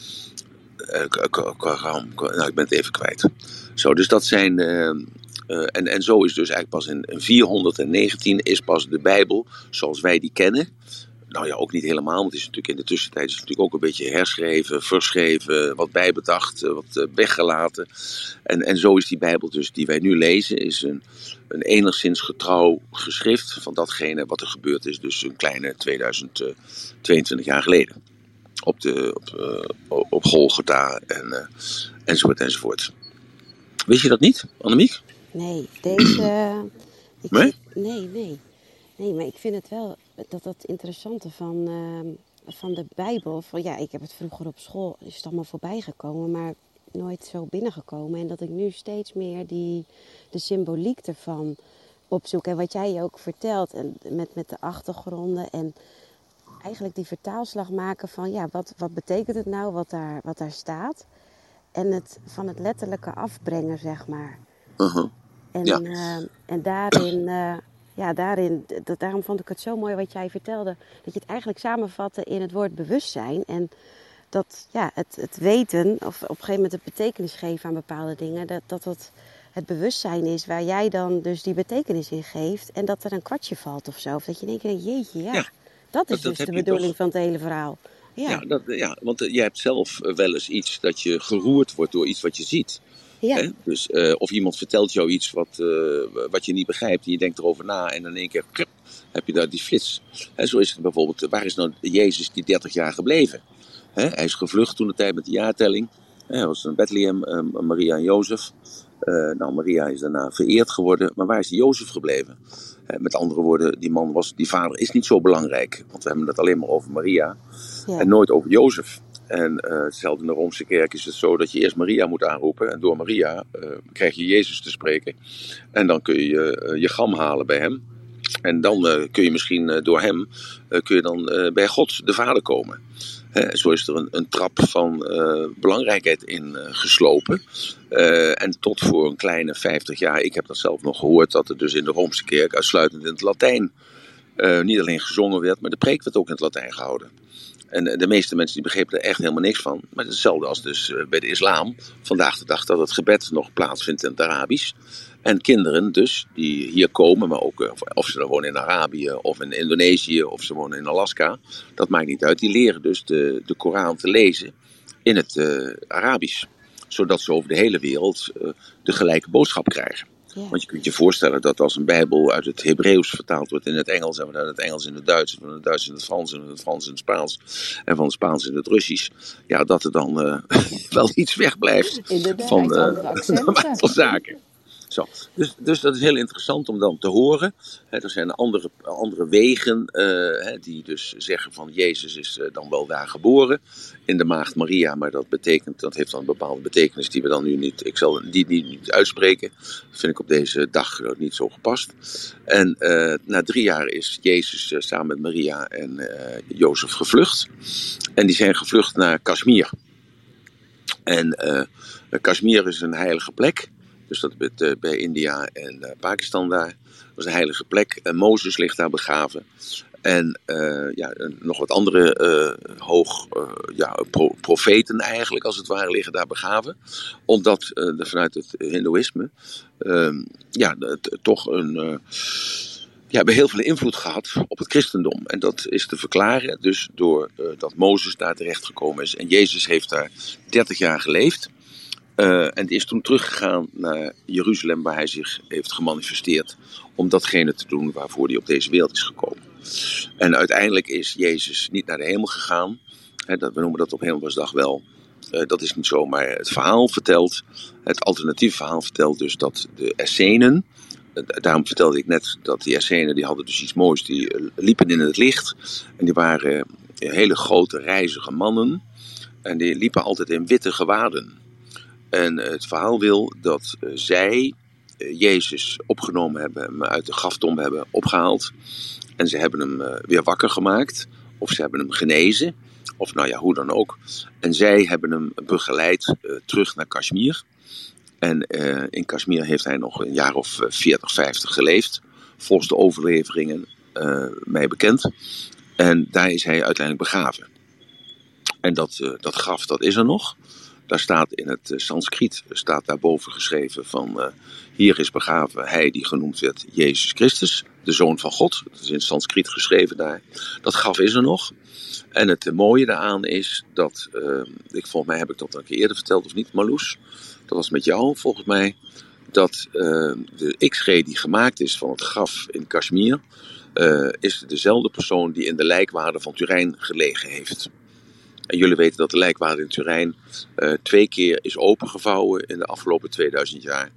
Uh, k- k- k- k- nou, ik ben het even kwijt. Zo, dus dat zijn... Uh, uh, en, en zo is dus eigenlijk pas in, in vierhonderdnegentien is pas de Bijbel zoals wij die kennen. Nou ja, ook niet helemaal, want het is natuurlijk in de tussentijd is het natuurlijk ook een beetje herschreven, verschreven, wat bijbedacht, wat weggelaten. En, en zo is die Bijbel dus die wij nu lezen, is een, een enigszins getrouw geschrift van datgene wat er gebeurd is, dus een kleine tweeduizend tweeëntwintig jaar geleden. Op, de, op, uh, op Golgotha en, uh, enzovoort enzovoort. Wist je dat niet, Annemiek? Nee, deze... Uh, ik nee? Zit, nee, nee. Nee, maar ik vind het wel dat dat interessante van, uh, van de Bijbel... Van, ja, ik heb het vroeger op school, is het allemaal voorbij gekomen, maar nooit zo binnengekomen. En dat ik nu steeds meer die, de symboliek ervan opzoek. En wat jij ook vertelt, en met, met de achtergronden en... Eigenlijk die vertaalslag maken van, ja, wat, wat betekent het nou, wat daar, wat daar staat. En het van het letterlijke afbrengen, zeg maar. Uh-huh. En, ja. uh, en daarin, uh, ja, daarin, dat, daarom vond ik het zo mooi wat jij vertelde. Dat je het eigenlijk samenvatte in het woord bewustzijn. En dat, ja, het, het weten, of op een gegeven moment het betekenis geven aan bepaalde dingen. Dat dat het, het bewustzijn is waar jij dan dus die betekenis in geeft. En dat er een kwartje valt of zo. Of dat je denkt, jeetje, ja. ja. Dat is dat, dus dat de bedoeling toch... van het hele verhaal. Ja, ja, dat, ja want uh, jij hebt zelf uh, wel eens iets dat je geroerd wordt door iets wat je ziet. Ja. Hè? Dus, uh, of iemand vertelt jou iets wat, uh, wat je niet begrijpt en je denkt erover na en dan in één keer krip, heb je daar die flits. Hè, zo is het bijvoorbeeld, waar is nou Jezus die dertig jaar gebleven? Hè? Hij is gevlucht toen de tijd met de jaartelling. Hij was in Bethlehem, uh, Maria en Jozef. Uh, nou, Maria is daarna vereerd geworden, maar waar is die Jozef gebleven? Uh, met andere woorden, die man was, die vader is niet zo belangrijk, want we hebben het alleen maar over Maria ja. en nooit over Jozef. En uh, hetzelfde in de Roomse kerk is het zo dat je eerst Maria moet aanroepen en door Maria uh, krijg je Jezus te spreken. En dan kun je uh, je gam halen bij hem. En dan uh, kun je misschien uh, door hem uh, kun je dan uh, bij God de Vader komen. He, zo is er een, een trap van uh, belangrijkheid in uh, geslopen. Uh, en tot voor een kleine vijftig jaar, ik heb dat zelf nog gehoord, dat er dus in de Roomse kerk uitsluitend in het Latijn uh, niet alleen gezongen werd, maar de preek werd ook in het Latijn gehouden. En de meeste mensen die begrepen er echt helemaal niks van. Maar het is hetzelfde als dus bij de islam. Vandaag de dag dat het gebed nog plaatsvindt in het Arabisch. En kinderen dus, die hier komen, maar ook of ze dan wonen in Arabië of in Indonesië of ze wonen in Alaska. Dat maakt niet uit. Die leren dus de, de Koran te lezen in het uh, Arabisch. Zodat ze over de hele wereld uh, de gelijke boodschap krijgen. Ja. Want je kunt je voorstellen dat als een Bijbel uit het Hebreeuws vertaald wordt in het Engels, en uit het Engels in het Duits, en van het Duits in het Frans, en van het Frans in het Spaans, en van het Spaans in het Russisch, ja, dat er dan uh, wel iets wegblijft van een aantal zaken. Zo. Dus, dus dat is heel interessant om dan te horen. He, er zijn andere, andere wegen uh, he, die dus zeggen van Jezus is uh, dan wel daar geboren in de maagd Maria, maar dat betekent, dat heeft dan een bepaalde betekenis die we dan nu niet, ik zal die, die niet uitspreken. Dat vind ik op deze dag uh, niet zo gepast. En uh, na drie jaar is Jezus uh, samen met Maria en uh, Jozef gevlucht. En die zijn gevlucht naar Kashmir. En uh, Kashmir is een heilige plek. Dus dat is uh, bij India en uh, Pakistan daar. Dat is een heilige plek. En Mozes ligt daar begraven. En uh, ja, nog wat andere uh, hoog, uh, ja, pro- profeten eigenlijk, als het ware, liggen daar begraven. Omdat uh, vanuit het hindoeïsme uh, ja, het, toch een... Uh, Ja, hebben heel veel invloed gehad op het christendom. En dat is te verklaren dus door uh, dat Mozes daar terecht gekomen is. En Jezus heeft daar dertig jaar geleefd. Uh, en is toen teruggegaan naar Jeruzalem, waar hij zich heeft gemanifesteerd om datgene te doen waarvoor hij op deze wereld is gekomen. En uiteindelijk is Jezus niet naar de hemel gegaan. Hè, dat, we noemen dat op Hemelvaartsdag wel. Uh, dat is niet zo, maar het verhaal vertelt, het alternatief verhaal vertelt dus dat de Essenen, uh, daarom vertelde ik net dat die Essenen, die hadden dus iets moois, die uh, liepen in het licht. En die waren uh, hele grote, rijzige mannen. En die liepen altijd in witte gewaden. En het verhaal wil dat uh, zij uh, Jezus opgenomen hebben, hem uit de graftombe hebben opgehaald. En ze hebben hem uh, weer wakker gemaakt. Of ze hebben hem genezen. Of nou ja, hoe dan ook. En zij hebben hem begeleid uh, terug naar Kashmir. En uh, in Kashmir heeft hij nog een jaar of veertig, vijftig geleefd. Volgens de overleveringen uh, mij bekend. En daar is hij uiteindelijk begraven. En dat, uh, dat graf, dat is er nog. Daar staat in het uh, Sanskriet, staat daarboven geschreven van... Uh, hier is begraven hij die genoemd werd Jezus Christus, de Zoon van God. Dat is in het Sanskriet geschreven daar. Dat graf is er nog. En het uh, mooie daaraan is dat... Uh, ik, volgens mij heb ik dat al een keer eerder verteld, of niet, Marloes? Dat was met jou, volgens mij. Dat uh, de X-ray die gemaakt is van het graf in Kashmir... Uh, is dezelfde persoon die in de lijkwade van Turijn gelegen heeft. En jullie weten dat de lijkwade in Turijn uh, twee keer is opengevouwen in de afgelopen tweeduizend jaar.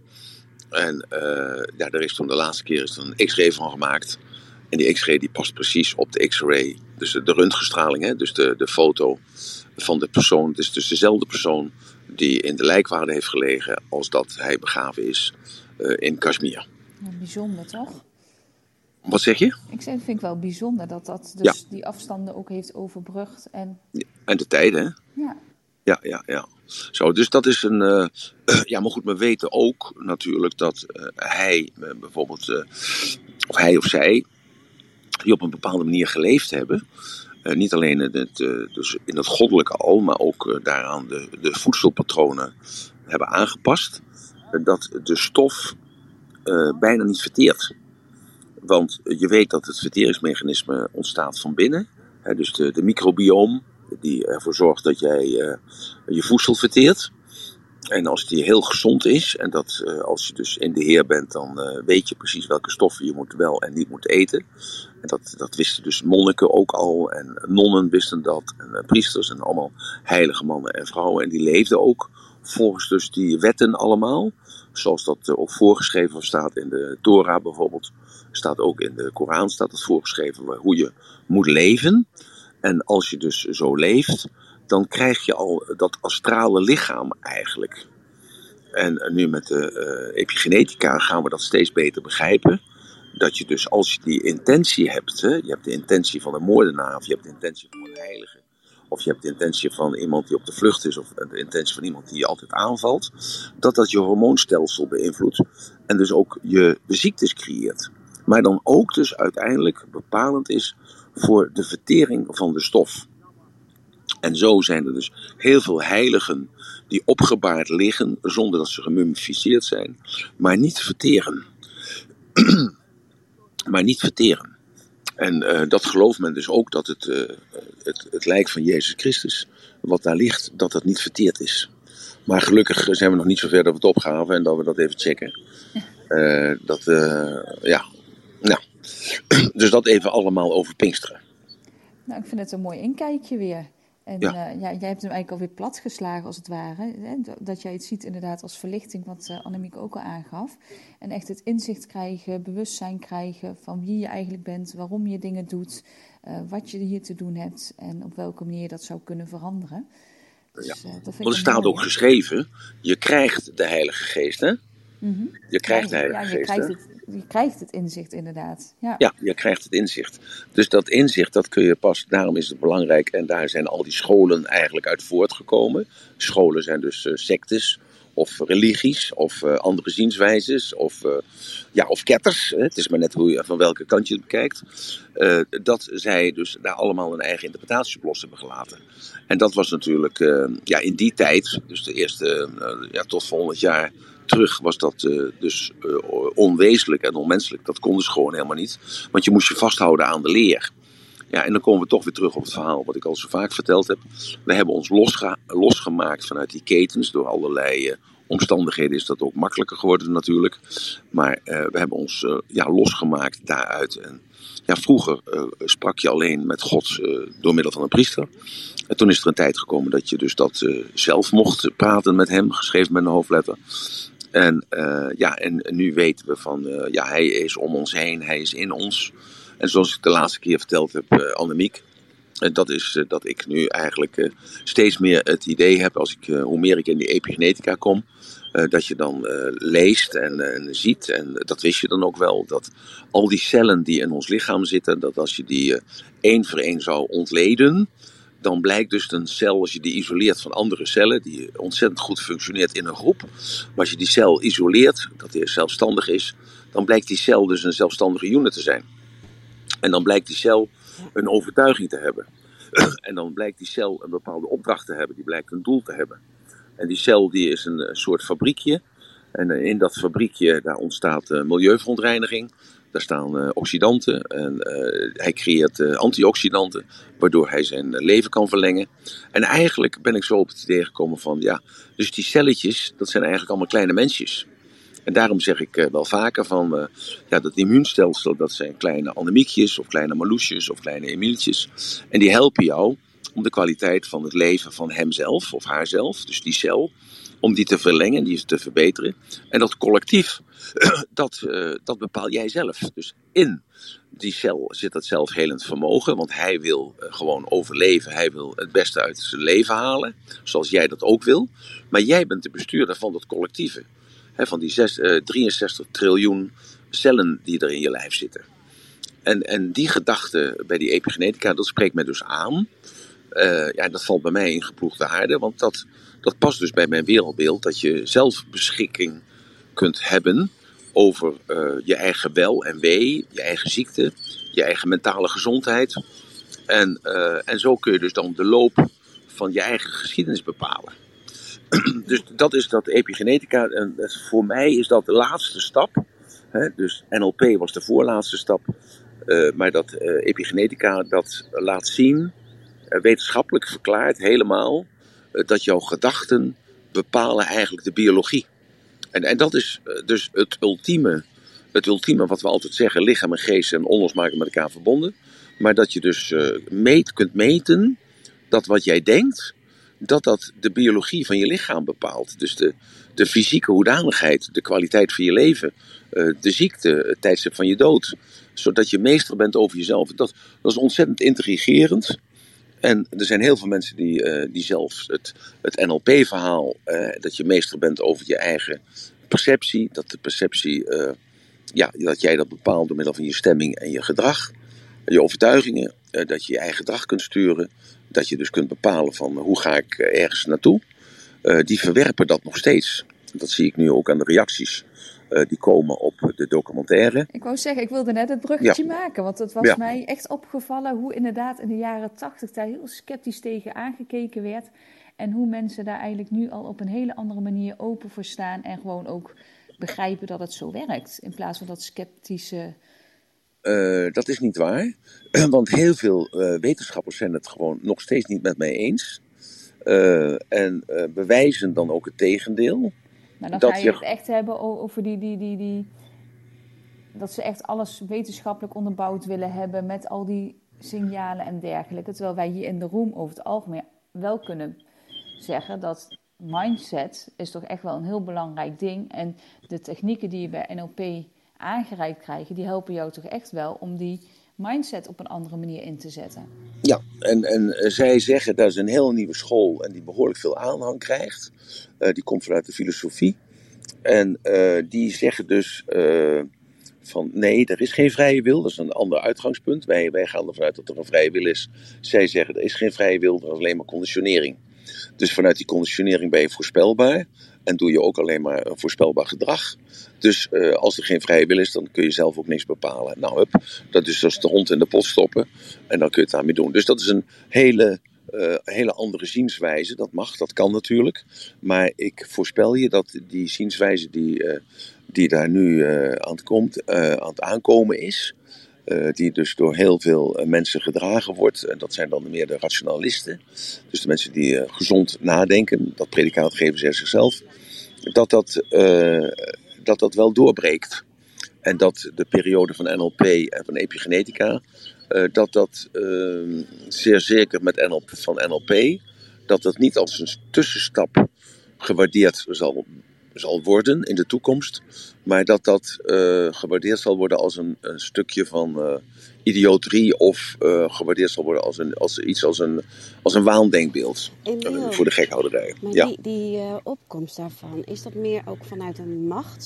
En uh, ja, daar is toen de laatste keer is er een X-ray van gemaakt. En die X-ray die past precies op de X-ray, dus de, de röntgenstraling, hè, dus de, de foto van de persoon. Het is dus dezelfde persoon die in de lijkwade heeft gelegen als dat hij begraven is uh, in Kashmir. Ja, bijzonder toch? Wat zeg je? Ik zeg, vind ik wel bijzonder dat dat dus Ja. die afstanden ook heeft overbrugd. En, Ja, en de tijden, hè? ja. Ja, ja, ja. Zo, dus dat is een... Uh, uh, ja, maar goed, we weten ook natuurlijk dat uh, hij uh, bijvoorbeeld... Uh, of hij of zij, die op een bepaalde manier geleefd hebben... Uh, niet alleen in het, uh, dus in het goddelijke al, maar ook uh, daaraan de, de voedselpatronen hebben aangepast. Uh, dat de stof uh, bijna niet verteert. Want je weet dat het verteringsmechanisme ontstaat van binnen. Hè, dus de, de microbioom die ervoor zorgt dat jij uh, je voedsel verteert. En als die heel gezond is, en dat uh, als je dus in de Heer bent, dan uh, weet je precies welke stoffen je moet wel en niet moet eten. En dat, dat wisten dus monniken ook al, en nonnen wisten dat, en uh, priesters en allemaal heilige mannen en vrouwen. En die leefden ook volgens dus die wetten allemaal. Zoals dat uh, ook voorgeschreven staat in de Torah bijvoorbeeld. Staat ook in de Koran staat het voorgeschreven hoe je moet leven. En als je dus zo leeft, dan krijg je al dat astrale lichaam eigenlijk. En nu met de uh, epigenetica gaan we dat steeds beter begrijpen. Dat je dus als je die intentie hebt, hè, je hebt de intentie van een moordenaar, of je hebt de intentie van een heilige, of je hebt de intentie van iemand die op de vlucht is, of de intentie van iemand die je altijd aanvalt, dat dat je hormoonstelsel beïnvloedt en dus ook je de ziektes creëert. Maar dan ook dus uiteindelijk bepalend is voor de vertering van de stof. En zo zijn er dus heel veel heiligen die opgebaard liggen zonder dat ze gemummificeerd zijn, maar niet verteren. maar niet verteren. En uh, dat gelooft men dus ook dat het, uh, het, het lijk van Jezus Christus, wat daar ligt, dat dat niet verteerd is. Maar gelukkig zijn we nog niet zo ver dat we het opgaven en dat we dat even checken. Uh, dat, uh, ja, nou. Dus dat even allemaal over Pinksteren. Nou, ik vind het een mooi inkijkje weer. En Ja. Uh, ja, jij hebt hem eigenlijk alweer platgeslagen als het ware. Hè? Dat jij het ziet inderdaad als verlichting, wat uh, Annemiek ook al aangaf. En echt het inzicht krijgen, bewustzijn krijgen van wie je eigenlijk bent, waarom je dingen doet, uh, wat je hier te doen hebt en op welke manier je dat zou kunnen veranderen. Dus, Ja. uh, dat vind Want er ik staat mooi, ook geschreven, je krijgt de Heilige Geest, hè? Mm-hmm. Je krijgt de ja, Heilige ja, je Geest, krijgt hè? het, je krijgt het inzicht inderdaad. Ja. Ja, je krijgt het inzicht. Dus dat inzicht, dat kun je pas, daarom is het belangrijk. En daar zijn al die scholen eigenlijk uit voortgekomen. Scholen zijn dus uh, sectes, of religies, of uh, andere zienswijzes, of, uh, ja, of ketters. Hè? Het is maar net hoe je, van welke kant je het bekijkt. Uh, dat zij dus daar allemaal een eigen interpretatie op los hebben gelaten. En dat was natuurlijk, uh, ja, in die tijd, dus de eerste, uh, ja, tot voor honderd jaar terug was dat uh, dus uh, onwezenlijk en onmenselijk. Dat kon dus gewoon helemaal niet. Want je moest je vasthouden aan de leer. Ja, en dan komen we toch weer terug op het verhaal wat ik al zo vaak verteld heb. We hebben ons losge- losgemaakt vanuit die ketens. Door allerlei uh, omstandigheden is dat ook makkelijker geworden natuurlijk. Maar uh, we hebben ons uh, ja, losgemaakt daaruit. En ja, vroeger uh, sprak je alleen met God uh, door middel van een priester. En toen is er een tijd gekomen dat je dus dat uh, zelf mocht praten met hem, geschreven met een hoofdletter. En, uh, ja, en nu weten we van, uh, ja, hij is om ons heen, hij is in ons. En zoals ik de laatste keer verteld heb, uh, Annemiek, En dat is uh, dat ik nu eigenlijk uh, steeds meer het idee heb, als ik, uh, hoe meer ik in die epigenetica kom, uh, dat je dan uh, leest en, uh, en ziet, en dat wist je dan ook wel, dat al die cellen die in ons lichaam zitten, dat als je die uh, één voor één zou ontleden, dan blijkt dus een cel, als je die isoleert van andere cellen, die ontzettend goed functioneert in een groep, maar als je die cel isoleert, dat die zelfstandig is, dan blijkt die cel dus een zelfstandige unit te zijn. En dan blijkt die cel een overtuiging te hebben. En dan blijkt die cel een bepaalde opdracht te hebben, die blijkt een doel te hebben. En die cel die is een, een soort fabriekje. En in dat fabriekje daar ontstaat uh, milieuverontreiniging. Daar staan uh, oxidanten en uh, hij creëert uh, antioxidanten, waardoor hij zijn leven kan verlengen. En eigenlijk ben ik zo op het idee gekomen van, ja, dus die celletjes, dat zijn eigenlijk allemaal kleine mensjes. En daarom zeg ik uh, wel vaker van, uh, ja, dat immuunstelsel, dat zijn kleine anemiekjes of kleine marloesjes of kleine emieltjes. En die helpen jou om de kwaliteit van het leven van hemzelf of haarzelf, dus die cel, om die te verlengen, die te verbeteren. En dat collectief, dat, uh, dat bepaal jij zelf. Dus in die cel zit dat zelfhelend vermogen, want hij wil uh, gewoon overleven. Hij wil het beste uit zijn leven halen, zoals jij dat ook wil. Maar jij bent de bestuurder van dat collectieve. He, van die zes, uh, drieënzestig triljoen cellen die er in je lijf zitten. En, en die gedachte bij die epigenetica, dat spreekt mij dus aan. Uh, ja, dat valt bij mij in geploegde aarde, want dat, dat past dus bij mijn wereldbeeld, dat je zelf beschikking kunt hebben over uh, je eigen wel en wee, je eigen ziekte, je eigen mentale gezondheid. En, uh, en zo kun je dus dan de loop van je eigen geschiedenis bepalen. Dus dat is dat epigenetica, en voor mij is dat de laatste stap. Hè? Dus N L P was de voorlaatste stap, uh, maar dat uh, epigenetica dat laat zien, uh, wetenschappelijk verklaard helemaal, uh, dat jouw gedachten bepalen eigenlijk de biologie. En, en dat is uh, dus het ultieme, het ultieme wat we altijd zeggen, lichaam en geest zijn onlosmakelijk met elkaar verbonden. Maar dat je dus uh, meet, kunt meten dat wat jij denkt, dat dat de biologie van je lichaam bepaalt. Dus de, de fysieke hoedanigheid, de kwaliteit van je leven, uh, de ziekte, het tijdstip van je dood. Zodat je meester bent over jezelf. Dat, dat is ontzettend intrigerend. En er zijn heel veel mensen die, uh, die zelfs het, het N L P-verhaal, uh, dat je meester bent over je eigen perceptie. Dat de perceptie, uh, ja, dat jij dat bepaalt door middel van je stemming en je gedrag. Je overtuigingen, uh, dat je je eigen gedrag kunt sturen. Dat je dus kunt bepalen van hoe ga ik ergens naartoe. Uh, die verwerpen dat nog steeds. Dat zie ik nu ook aan de reacties uh, die komen op de documentaire. Ik wou zeggen, ik wilde net het bruggetje Ja. maken. Want het was Ja. mij echt opgevallen hoe inderdaad in de jaren tachtig daar heel sceptisch tegen aangekeken werd. En hoe mensen daar eigenlijk nu al op een hele andere manier open voor staan. En gewoon ook begrijpen dat het zo werkt. In plaats van dat sceptische... Uh, dat is niet waar. Want heel veel uh, wetenschappers zijn het gewoon nog steeds niet met mij eens. Uh, en uh, bewijzen dan ook het tegendeel. Maar dan dat ga je je... het echt hebben over die, die, die, die... dat ze echt alles wetenschappelijk onderbouwd willen hebben met al die signalen en dergelijke. Terwijl wij hier in de room over het algemeen wel kunnen zeggen dat mindset is toch echt wel een heel belangrijk ding. En de technieken die je bij N L P aangereikt krijgen, die helpen jou toch echt wel om die mindset op een andere manier in te zetten. Ja, en, en zij zeggen dat is een heel nieuwe school en die behoorlijk veel aanhang krijgt. Uh, die komt vanuit de filosofie. En uh, die zeggen dus uh, van nee, er is geen vrije wil. Dat is een ander uitgangspunt. Wij, wij gaan ervan uit dat er een vrije wil is. Zij zeggen er is geen vrije wil, er is alleen maar conditionering. Dus vanuit die conditionering ben je voorspelbaar. En doe je ook alleen maar een voorspelbaar gedrag. Dus uh, als er geen vrije wil is, dan kun je zelf ook niks bepalen. Nou, hup, dat is dus de hond in de pot stoppen. En dan kun je het daarmee doen. Dus dat is een hele, uh, hele andere zienswijze. Dat mag, dat kan natuurlijk. Maar ik voorspel je dat die zienswijze die, uh, die daar nu uh, aan, het komt, uh, aan het aankomen is... Uh, die dus door heel veel uh, mensen gedragen wordt. En dat zijn dan meer de rationalisten. Dus de mensen die uh, gezond nadenken. Dat predicaat geven ze zichzelf. Dat dat, uh, dat dat wel doorbreekt. En dat de periode van N L P en van epigenetica. Uh, dat dat uh, zeer zeker met N L P, van N L P. Dat dat niet als een tussenstap gewaardeerd zal zal worden in de toekomst. Maar dat dat uh, gewaardeerd zal worden als een, een stukje van uh, idioterie. Of uh, gewaardeerd zal worden als, een, als iets als een, als een waandenkbeeld. Uh, voor de gekhouderij. Maar ja. die, die uh, opkomst daarvan, is dat meer ook vanuit een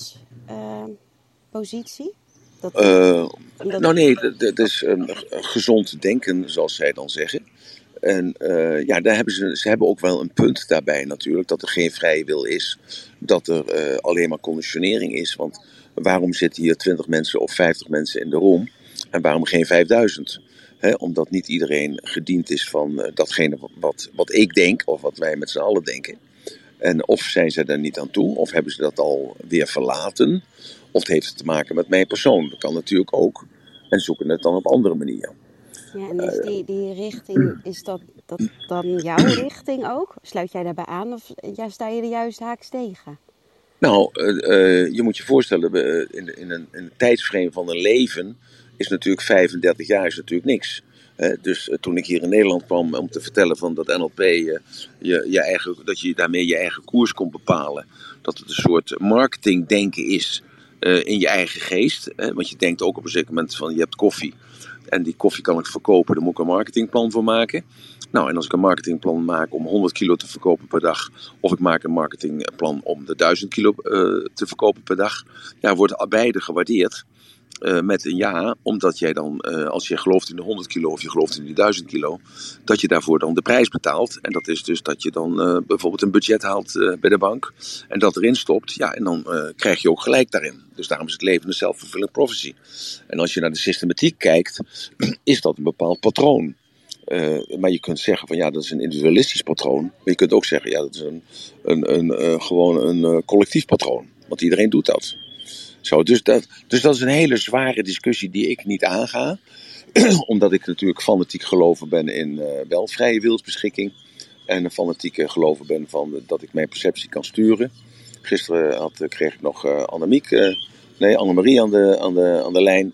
machtspositie? Uh, dat... Uh, nou nee, het is um, gezond denken, zoals zij dan zeggen. En uh, ja, daar hebben ze, ze hebben ook wel een punt daarbij natuurlijk, dat er geen vrije wil is, dat er uh, alleen maar conditionering is. Want waarom zitten hier twintig mensen of vijftig mensen in de room en waarom geen vijfduizend? He, omdat niet iedereen gediend is van uh, datgene wat, wat ik denk of wat wij met z'n allen denken. En of zijn ze daar niet aan toe, of hebben ze dat al weer verlaten, of het heeft te maken met mijn persoon. Dat kan natuurlijk ook. En zoeken het dan op andere manieren. Ja, en is die, die richting, is dat, dat dan jouw richting ook? Sluit jij daarbij aan of ja, sta je er juist haaks tegen? Nou, uh, uh, je moet je voorstellen, uh, in, in, een, in een tijdsframe van een leven is natuurlijk vijfendertig jaar is natuurlijk niks. Uh, dus uh, toen ik hier in Nederland kwam om te vertellen van dat N L P, uh, je, je eigen, dat je daarmee je eigen koers kon bepalen. Dat het een soort marketingdenken is uh, in je eigen geest. Uh, want je denkt ook op een zeker moment van je hebt koffie. En die koffie kan ik verkopen, daar moet ik een marketingplan voor maken. Nou, en als ik een marketingplan maak om honderd kilo te verkopen per dag, of ik maak een marketingplan om de duizend kilo uh, te verkopen per dag, ja, wordt beide gewaardeerd uh, met een ja, omdat jij dan, uh, als je gelooft in de honderd kilo of je gelooft in die duizend kilo, dat je daarvoor dan de prijs betaalt. En dat is dus dat je dan uh, bijvoorbeeld een budget haalt uh, bij de bank en dat erin stopt, ja, en dan uh, krijg je ook gelijk daarin. Dus daarom is het leven een self-fulfilling prophecy. En als je naar de systematiek kijkt, is dat een bepaald patroon. Uh, maar je kunt zeggen van ja, dat is een individualistisch patroon. Maar je kunt ook zeggen ja, dat is een, een, een, uh, gewoon een uh, collectief patroon. Want iedereen doet dat. Zo, dus, dat. dus dat is een hele zware discussie die ik niet aanga. Omdat ik natuurlijk fanatiek gelover ben in uh, wel vrije wilsbeschikking. En een fanatieke gelover ben van uh, dat ik mijn perceptie kan sturen. Gisteren had, uh, kreeg ik nog uh, Annemiek, uh, nee, Annemarie aan de, aan de, aan de lijn.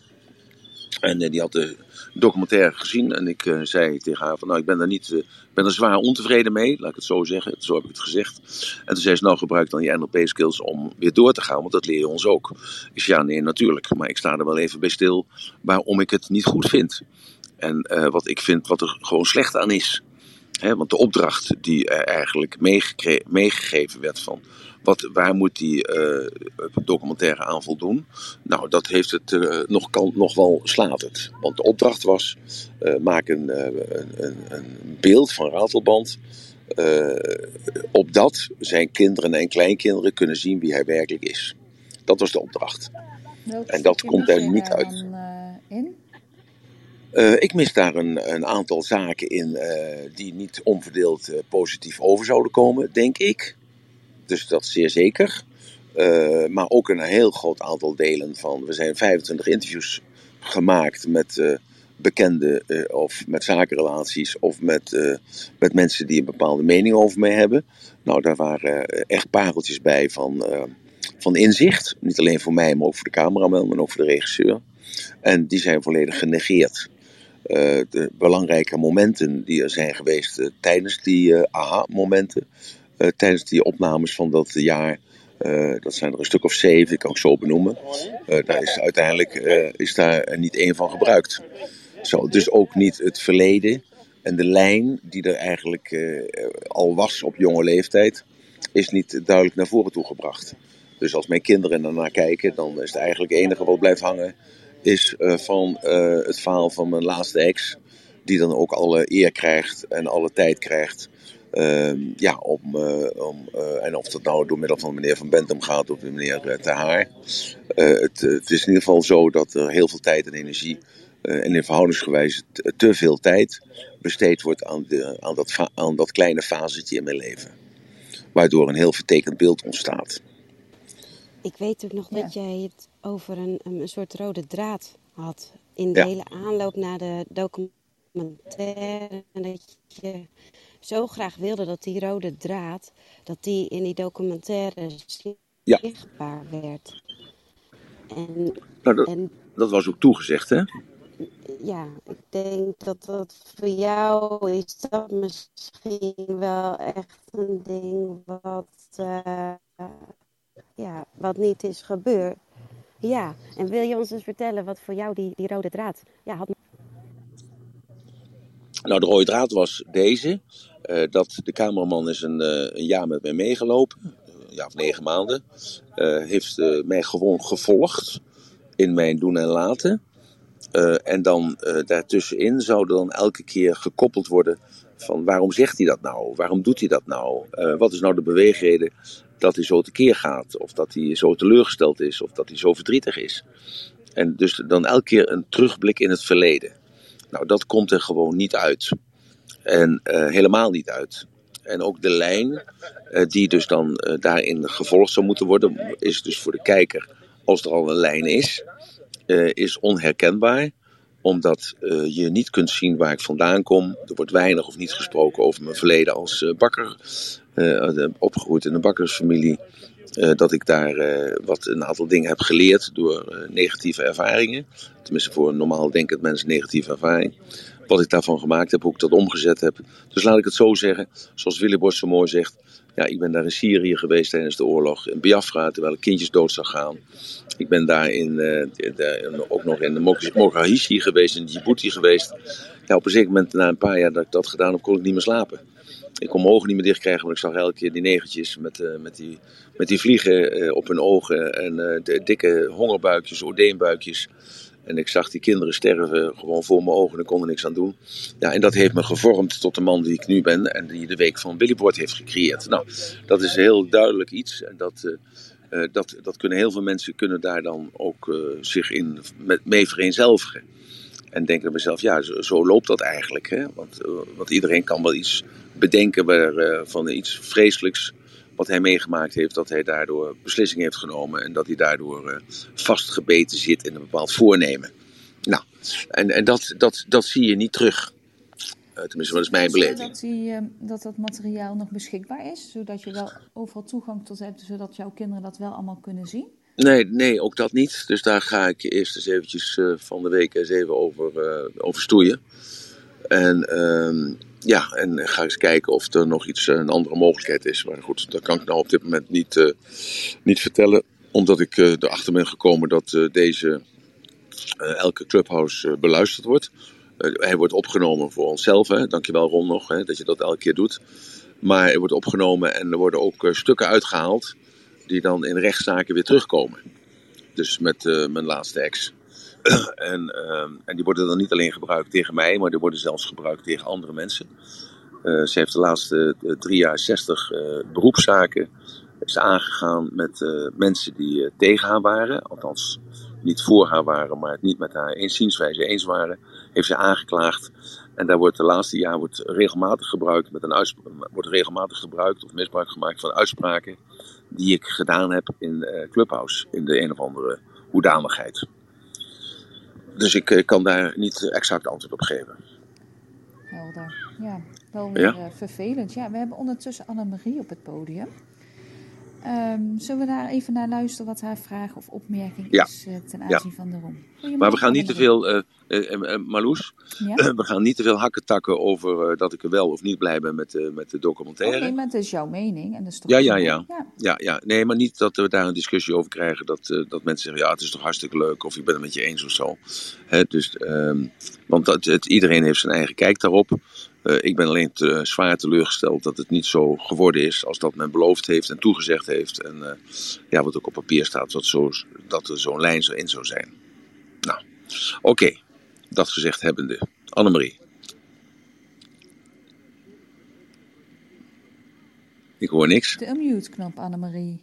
En uh, die had de documentaire gezien en ik uh, zei tegen haar van nou ik ben daar niet, uh, ben er zwaar ontevreden mee, laat ik het zo zeggen, zo heb ik het gezegd. En toen zei ze nou gebruik dan je N L P skills om weer door te gaan, want dat leer je ons ook. Ik zei ja nee natuurlijk, maar ik sta er wel even bij stil waarom ik het niet goed vind. En uh, wat ik vind wat er gewoon slecht aan is. He, want de opdracht die er eigenlijk meegekre- meegegeven werd van wat, waar moet die uh, documentaire aan voldoen? Nou, dat heeft het uh, nog, kan, nog wel slaat het. Want de opdracht was uh, maak een, uh, een, een beeld van Ratelband. Uh, opdat zijn kinderen en kleinkinderen kunnen zien wie hij werkelijk is. Dat was de opdracht. Welke en dat komt er niet uit. Dan, uh, in? Uh, ik mis daar een, een aantal zaken in uh, die niet onverdeeld uh, positief over zouden komen, denk ik. Dus dat zeer zeker. Uh, maar ook een heel groot aantal delen van. We zijn vijfentwintig interviews gemaakt met uh, bekenden uh, of met zakenrelaties of met, uh, met mensen die een bepaalde mening over mij hebben. Nou, daar waren uh, echt pareltjes bij van, uh, van inzicht. Niet alleen voor mij, maar ook voor de cameraman, maar ook voor de regisseur. En die zijn volledig genegeerd. Uh, de belangrijke momenten die er zijn geweest uh, tijdens die uh, aha-momenten, uh, tijdens die opnames van dat jaar, uh, dat zijn er een stuk of zeven, ik kan ik zo benoemen, uh, daar is uiteindelijk uh, is daar niet één van gebruikt. Zo, dus ook niet het verleden en de lijn die er eigenlijk uh, al was op jonge leeftijd, is niet duidelijk naar voren toe gebracht. Dus als mijn kinderen ernaar kijken, dan is het eigenlijk het enige wat blijft hangen is uh, van uh, het verhaal van mijn laatste ex, die dan ook alle eer krijgt en alle tijd krijgt. Uh, ja, om, uh, om, uh, en of dat nou door middel van meneer Van Bentum gaat of meneer uh, Ter Haar. Uh, het, uh, het is in ieder geval zo dat er heel veel tijd en energie uh, en in verhoudingsgewijs te, te veel tijd besteed wordt aan, de, aan, dat fa- aan dat kleine fasetje in mijn leven. Waardoor een heel vertekend beeld ontstaat. Ik weet ook nog Ja. dat jij het over een, een soort rode draad had in de Ja. hele aanloop naar de documentaire. En dat je zo graag wilde dat die rode draad, dat die in die documentaire Ja. zichtbaar werd. En, Nou, dat, en dat was ook toegezegd, hè? ja, ik denk dat dat voor jou is dat misschien wel echt een ding wat... Uh, ja, wat niet is gebeurd. Ja, en wil je ons eens vertellen wat voor jou die, die rode draad... Ja, had... Nou, de rode draad was deze. Uh, dat de cameraman is een, uh, een jaar met mij meegelopen. Een jaar of negen maanden. Uh, heeft uh, mij gewoon gevolgd in mijn doen en laten. Uh, en dan uh, daartussenin zou er dan elke keer gekoppeld worden van waarom zegt hij dat nou? Waarom doet hij dat nou? Uh, wat is nou de beweegreden dat hij zo tekeer gaat? Of dat hij zo teleurgesteld is? Of dat hij zo verdrietig is? En dus dan elke keer een terugblik in het verleden. Nou, dat komt er gewoon niet uit. En uh, helemaal niet uit. En ook de lijn uh, die dus dan uh, daarin gevolgd zou moeten worden, is dus voor de kijker, als er al een lijn is, uh, is onherkenbaar. Omdat uh, je niet kunt zien waar ik vandaan kom. Er wordt weinig of niet gesproken over mijn verleden als uh, bakker. Uh, opgegroeid in een bakkersfamilie. Uh, dat ik daar uh, wat een aantal dingen heb geleerd door uh, negatieve ervaringen. Tenminste voor een normaal denkend mens negatieve ervaring. Wat ik daarvan gemaakt heb, hoe ik dat omgezet heb. Dus laat ik het zo zeggen, zoals Willy Bos zo mooi zegt. Ja, ik ben daar in Syrië geweest tijdens de oorlog. In Biafra, terwijl ik kindjes dood zag gaan. Ik ben daar in, uh, de, ook nog in de Mogadishu geweest, in Djibouti geweest. Ja, op een zeker moment, na een paar jaar dat ik dat gedaan heb, kon ik niet meer slapen. Ik kon mijn ogen niet meer dicht krijgen, want ik zag elke keer die negertjes met, uh, met, die, met die vliegen uh, op hun ogen. En uh, de dikke hongerbuikjes, odeenbuikjes. En ik zag die kinderen sterven gewoon voor mijn ogen en ik kon er niks aan doen. Ja, en dat heeft me gevormd tot de man die ik nu ben en die de Week van Willy Bord heeft gecreëerd. Nou, dat is heel duidelijk iets. En dat, uh, uh, dat, dat kunnen heel veel mensen kunnen daar dan ook uh, zich in met, mee vereenzelvigen. En denken bij mezelf, ja, zo, zo loopt dat eigenlijk. Hè? Want, uh, want iedereen kan wel iets bedenken waar, uh, van iets vreselijks wat hij meegemaakt heeft, dat hij daardoor beslissingen heeft genomen en dat hij daardoor uh, vastgebeten zit in een bepaald voornemen. Nou, en, en dat, dat, dat zie je niet terug. Uh, tenminste, dat is mijn beleving. Dat, die, uh, dat dat materiaal nog beschikbaar is, zodat je wel overal toegang tot hebt, zodat jouw kinderen dat wel allemaal kunnen zien? Nee, nee, ook dat niet. Dus daar ga ik eerst eens eventjes uh, van de week eens even over, uh, over stoeien. En uh, ja, en ga eens kijken of er nog iets, een andere mogelijkheid is. Maar goed, dat kan ik nou op dit moment niet, uh, niet vertellen. Omdat ik uh, erachter ben gekomen dat uh, deze uh, elke Clubhouse uh, beluisterd wordt. Uh, hij wordt opgenomen voor onszelf. Hè. Dankjewel Ron nog, hè, dat je dat elke keer doet. Maar hij wordt opgenomen en er worden ook uh, stukken uitgehaald die dan in rechtszaken weer terugkomen. Dus met uh, mijn laatste ex. en, uh, en die worden dan niet alleen gebruikt tegen mij, maar die worden zelfs gebruikt tegen andere mensen. Uh, ze heeft de laatste uh, drie jaar zestig uh, beroepszaken is aangegaan met uh, mensen die uh, tegen haar waren. Althans, niet voor haar waren, maar het niet met haar eenszienswijze eens waren. Heeft ze aangeklaagd. En daar wordt de laatste jaar wordt regelmatig gebruikt, met een uitsp- wordt regelmatig gebruikt of misbruik gemaakt van uitspraken die ik gedaan heb in uh, Clubhouse. In de een of andere hoedanigheid. Dus ik uh, kan daar niet exact antwoord op geven. Helder. Ja, wel weer ja? uh, vervelend. Ja, we hebben ondertussen Annemarie op het podium. Um, zullen we daar even naar luisteren wat haar vraag of opmerking ja. is uh, ten aanzien ja. van de Rom? Maar we gaan niet te veel, uh, uh, uh, Marloes, ja? we gaan niet te veel hakken takken over uh, dat ik er wel of niet blij ben met, uh, met de documentaire. Oh, nee, maar het is jouw mening. En dat is toch ja, ja, ja, ja. ja, ja. Nee, maar niet dat we daar een discussie over krijgen, dat, uh, dat mensen zeggen, ja, het is toch hartstikke leuk of ik ben het met je eens of zo. Hè, dus, um, want dat, het, iedereen heeft zijn eigen kijk daarop. Uh, ik ben alleen te, zwaar teleurgesteld dat het niet zo geworden is als dat men beloofd heeft en toegezegd heeft. En uh, ja, wat ook op papier staat, dat, zo, dat er zo'n lijn zo in zou zijn. Nou, oké. Okay. Dat gezegd hebbende. Annemarie. Ik hoor niks. De unmute-knop, Annemarie.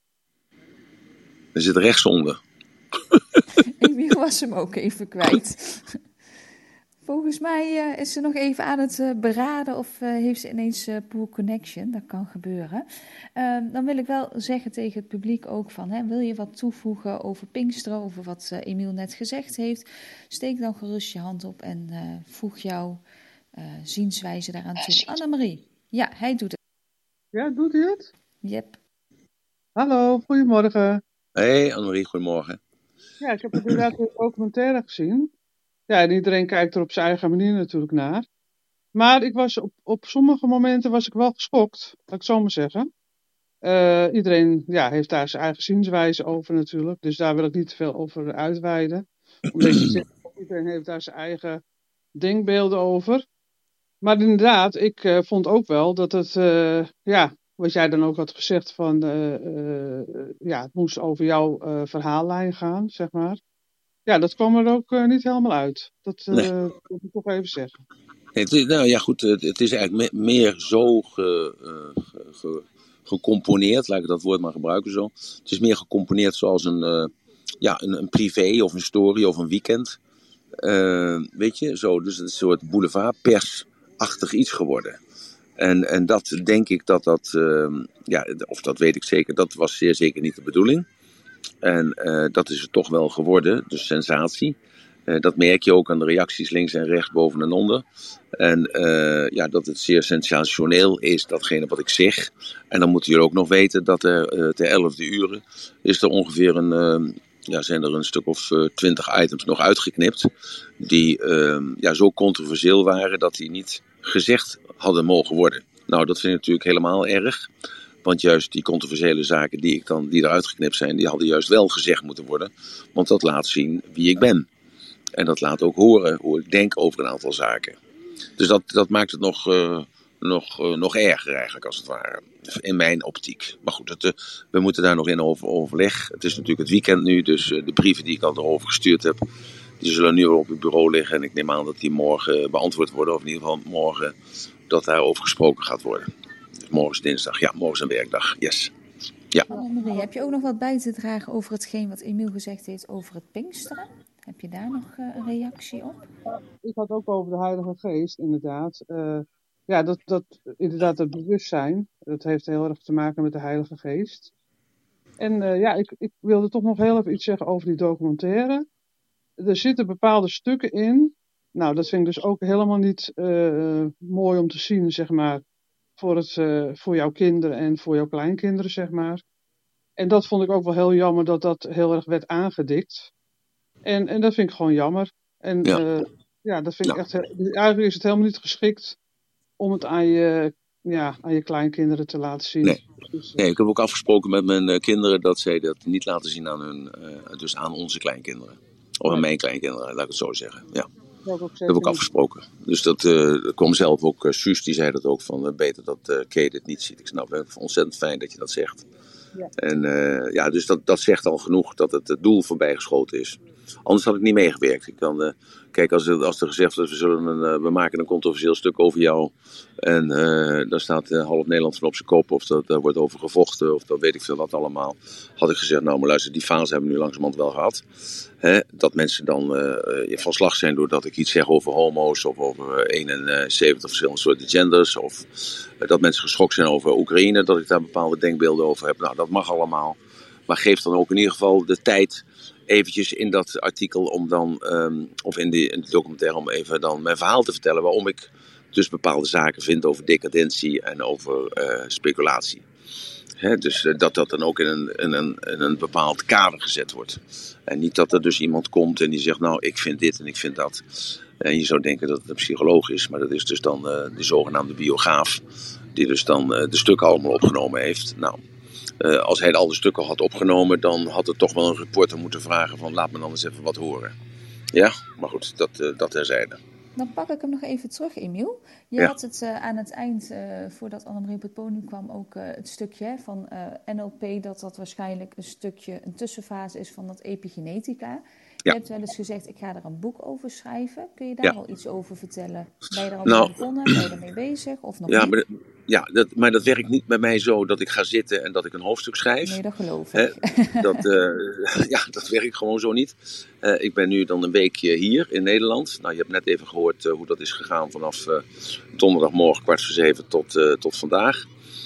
Er zit rechtsonder. Ik was hem ook even kwijt. Volgens mij uh, is ze nog even aan het uh, beraden of uh, heeft ze ineens uh, poor connection. Dat kan gebeuren. Uh, dan wil ik wel zeggen tegen het publiek ook van, hè, wil je wat toevoegen over Pinksteren, over wat uh, Emiel net gezegd heeft, steek dan gerust je hand op en uh, voeg jouw uh, zienswijze daaraan toe. Annemarie, ja, hij doet het. Ja, doet hij het? Yep. Hallo, goedemorgen. Hey Annemarie, goedemorgen. Ja, ik heb inderdaad een documentaire gezien. Ja, en iedereen kijkt er op zijn eigen manier natuurlijk naar. Maar ik was op, op sommige momenten was ik wel geschokt, laat ik zo maar zeggen. Uh, iedereen ja, heeft daar zijn eigen zienswijze over natuurlijk. Dus daar wil ik niet te veel over uitweiden. Omdat je zegt, iedereen heeft daar zijn eigen denkbeelden over. Maar inderdaad, ik uh, vond ook wel dat het, uh, ja, wat jij dan ook had gezegd van, uh, uh, ja, het moest over jouw uh, verhaallijn gaan, zeg maar. Ja, dat kwam er ook uh, niet helemaal uit. Dat uh, nee. moet ik toch even zeggen. Het is, nou ja, goed, het, het is eigenlijk me, meer zo ge, uh, ge, ge, gecomponeerd, laat ik dat woord maar gebruiken zo. Het is meer gecomponeerd zoals een, uh, ja, een, een privé of een story of een weekend. Uh, weet je, zo, dus het is een soort boulevardpersachtig iets geworden. En, en dat denk ik dat dat, uh, ja, of dat weet ik zeker, dat was zeer zeker niet de bedoeling. En uh, dat is het toch wel geworden, dus sensatie. Uh, dat merk je ook aan de reacties links en rechts, boven en onder. En uh, ja, dat het zeer sensationeel is, datgene wat ik zeg. En dan moeten jullie ook nog weten dat er uh, ter elfde uren is er ongeveer een, uh, ja, zijn er een stuk of uh, twintig items nog uitgeknipt. Die uh, ja, zo controversieel waren dat die niet gezegd hadden mogen worden. Nou, dat vind ik natuurlijk helemaal erg. Want juist die controversiële zaken die, ik dan, die eruit geknipt zijn, die hadden juist wel gezegd moeten worden. Want dat laat zien wie ik ben. En dat laat ook horen hoe ik denk over een aantal zaken. Dus dat, dat maakt het nog, uh, nog, uh, nog erger eigenlijk als het ware. In mijn optiek. Maar goed, het, uh, we moeten daar nog in over overleg. Het is natuurlijk het weekend nu, dus uh, de brieven die ik al erover gestuurd heb, die zullen nu al op het bureau liggen. En ik neem aan dat die morgen beantwoord worden. Of in ieder geval morgen dat daarover gesproken gaat worden. Dus morgen is dinsdag. Ja, morgen is een werkdag. Yes. Ja. Marie, heb je ook nog wat bij te dragen over hetgeen wat Emiel gezegd heeft over het Pinksteren? Heb je daar nog uh, een reactie op? Ik had ook over de Heilige Geest, inderdaad. Uh, ja, dat, dat, inderdaad, het bewustzijn, dat heeft heel erg te maken met de Heilige Geest. En uh, ja, ik, ik wilde toch nog heel even iets zeggen over die documentaire. Er zitten bepaalde stukken in. Nou, dat vind ik dus ook helemaal niet uh, mooi om te zien, zeg maar, voor, het, uh, voor jouw kinderen en voor jouw kleinkinderen, zeg maar. En dat vond ik ook wel heel jammer dat dat heel erg werd aangedikt. En, en dat vind ik gewoon jammer. En ja, uh, ja dat vind ik ja. echt. Eigenlijk is het helemaal niet geschikt om het aan je, ja, aan je kleinkinderen te laten zien. Nee. Dus, uh, nee, ik heb ook afgesproken met mijn uh, kinderen dat zij dat niet laten zien aan hun, uh, dus aan onze kleinkinderen. Of aan mijn kleinkinderen, laat ik het zo zeggen. Ja. Dat heb ik ook afgesproken. Dus dat, uh, dat kwam zelf ook, uh, Suus die zei dat ook van uh, beter dat uh, Kay dit niet ziet. Ik snap het, ontzettend fijn dat je dat zegt. Ja. En uh, ja, dus dat, dat zegt al genoeg dat het, het doel voorbijgeschoten is. Anders had ik niet meegewerkt. Ik kan, uh, kijk, als er, als er gezegd wordt, we, zullen een, uh, we maken een controversieel stuk over jou. En uh, daar staat uh, half Nederland van op zijn kop. Of dat, daar wordt over gevochten. Of dat weet ik veel wat allemaal. Had ik gezegd, nou maar luister, die fase hebben we nu langzamerhand wel gehad. Hè, dat mensen dan uh, van slag zijn doordat ik iets zeg over homo's. Of over eenenzeventig verschillende soorten genders. Of uh, dat mensen geschokt zijn over Oekraïne. Dat ik daar bepaalde denkbeelden over heb. Nou, dat mag allemaal. Maar geef dan ook in ieder geval de tijd eventjes in dat artikel om dan, um, of in de, in de documentaire om even dan mijn verhaal te vertellen waarom ik dus bepaalde zaken vind over decadentie en over uh, speculatie. Hè, dus uh, dat dat dan ook in een, in, een, in een bepaald kader gezet wordt. En niet dat er dus iemand komt en die zegt, nou ik vind dit en ik vind dat. En je zou denken dat het een psycholoog is, maar dat is dus dan uh, de zogenaamde biograaf, die dus dan uh, de stukken allemaal opgenomen heeft. Nou, Uh, als hij al de stukken had opgenomen, dan had er toch wel een reporter moeten vragen van laat me dan eens even wat horen. Ja, maar goed, dat, uh, dat terzijde. Dan pak ik hem nog even terug, Emiel. Je ja. had het uh, aan het eind, uh, voordat Annemarie op het podium kwam, ook uh, het stukje van uh, N L P, dat dat waarschijnlijk een stukje, een tussenfase is van dat epigenetica. Je ja. hebt wel eens gezegd, ik ga er een boek over schrijven. Kun je daar ja. al iets over vertellen? Ben je er al nou, mee begonnen? Ben je ermee bezig? Of nog ja, niet? Maar de, ja, dat, maar dat werkt niet bij mij zo dat ik ga zitten en dat ik een hoofdstuk schrijf. Nee, dat geloof ik. He, dat, uh, ja, dat werkt gewoon zo niet. Uh, ik ben nu dan een weekje hier in Nederland. Nou, je hebt net even gehoord uh, hoe dat is gegaan vanaf uh, donderdagmorgen kwart voor zeven tot, uh, tot vandaag.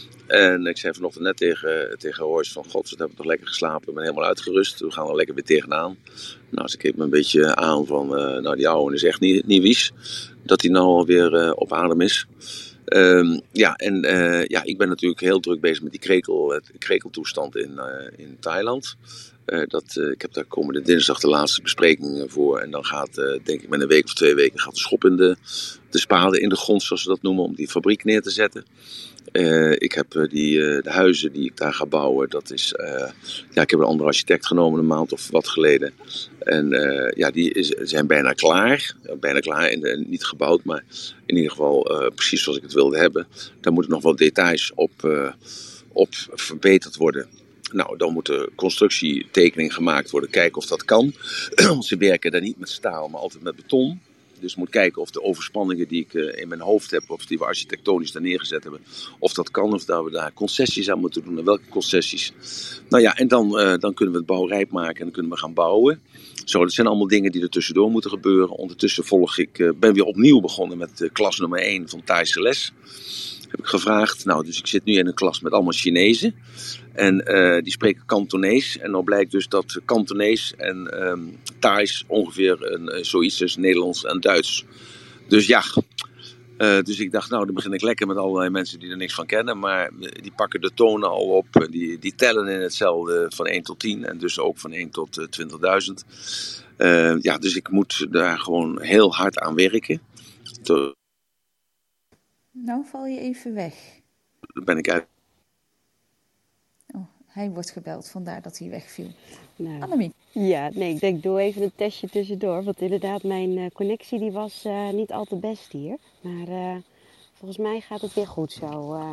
En ik zei vanochtend net tegen, tegen Royce van god, we hebben toch lekker geslapen, ik ben helemaal uitgerust, we gaan er lekker weer tegenaan. Nou, ze keek me een beetje aan van, uh, nou die ouwe is echt niet, niet wies, dat hij nou alweer uh, op adem is. Um, ja, en uh, ja, ik ben natuurlijk heel druk bezig met die krekel, het krekeltoestand in, uh, in Thailand. Uh, dat, uh, ik heb daar komende dinsdag de laatste bespreking voor. En dan gaat, uh, denk ik met een week of twee weken, gaat de schop in de, de spade in de grond, zoals ze dat noemen, om die fabriek neer te zetten. Uh, ik heb uh, die, uh, de huizen die ik daar ga bouwen, dat is, uh, ja, ik heb een andere architect genomen een maand of wat geleden. En uh, ja, die is, zijn bijna klaar. Bijna klaar, en, en niet gebouwd, maar in ieder geval uh, precies zoals ik het wilde hebben. Daar moeten nog wel details op, uh, op verbeterd worden. Nou, dan moet de constructietekening gemaakt worden, kijken of dat kan. Want ze werken daar niet met staal, maar altijd met beton. Dus ik moet kijken of de overspanningen die ik uh, in mijn hoofd heb, of die we architectonisch daar neergezet hebben, of dat kan, of dat we daar concessies aan moeten doen en welke concessies. Nou ja, en dan, uh, dan kunnen we het bouwrijp maken en dan kunnen we gaan bouwen. Zo, dat zijn allemaal dingen die er tussendoor moeten gebeuren. Ondertussen volg ik, uh, ben weer opnieuw begonnen met uh, klas nummer één van Thaise les. Heb ik gevraagd. Nou, dus ik zit nu in een klas met allemaal Chinezen. En uh, die spreken Kantonees. En dan blijkt dus dat Kantonees en um, Thais ongeveer een, uh, zoiets is, Nederlands en Duits. Dus ja, uh, dus ik dacht, nou, dan begin ik lekker met allerlei mensen die er niks van kennen. Maar die pakken de tonen al op. Die, die tellen in hetzelfde van één tot tien. En dus ook van één tot twintigduizend. Uh, ja, dus ik moet daar gewoon heel hard aan werken. Te... Nou, val je even weg. Dan ben ik uit. Oh, hij wordt gebeld, vandaar dat hij wegviel. Nou, Annemiek. Ja, nee, ik denk, doe even een testje tussendoor. Want inderdaad, mijn uh, connectie die was uh, niet al te best hier. Maar uh, volgens mij gaat het weer goed zo. Uh...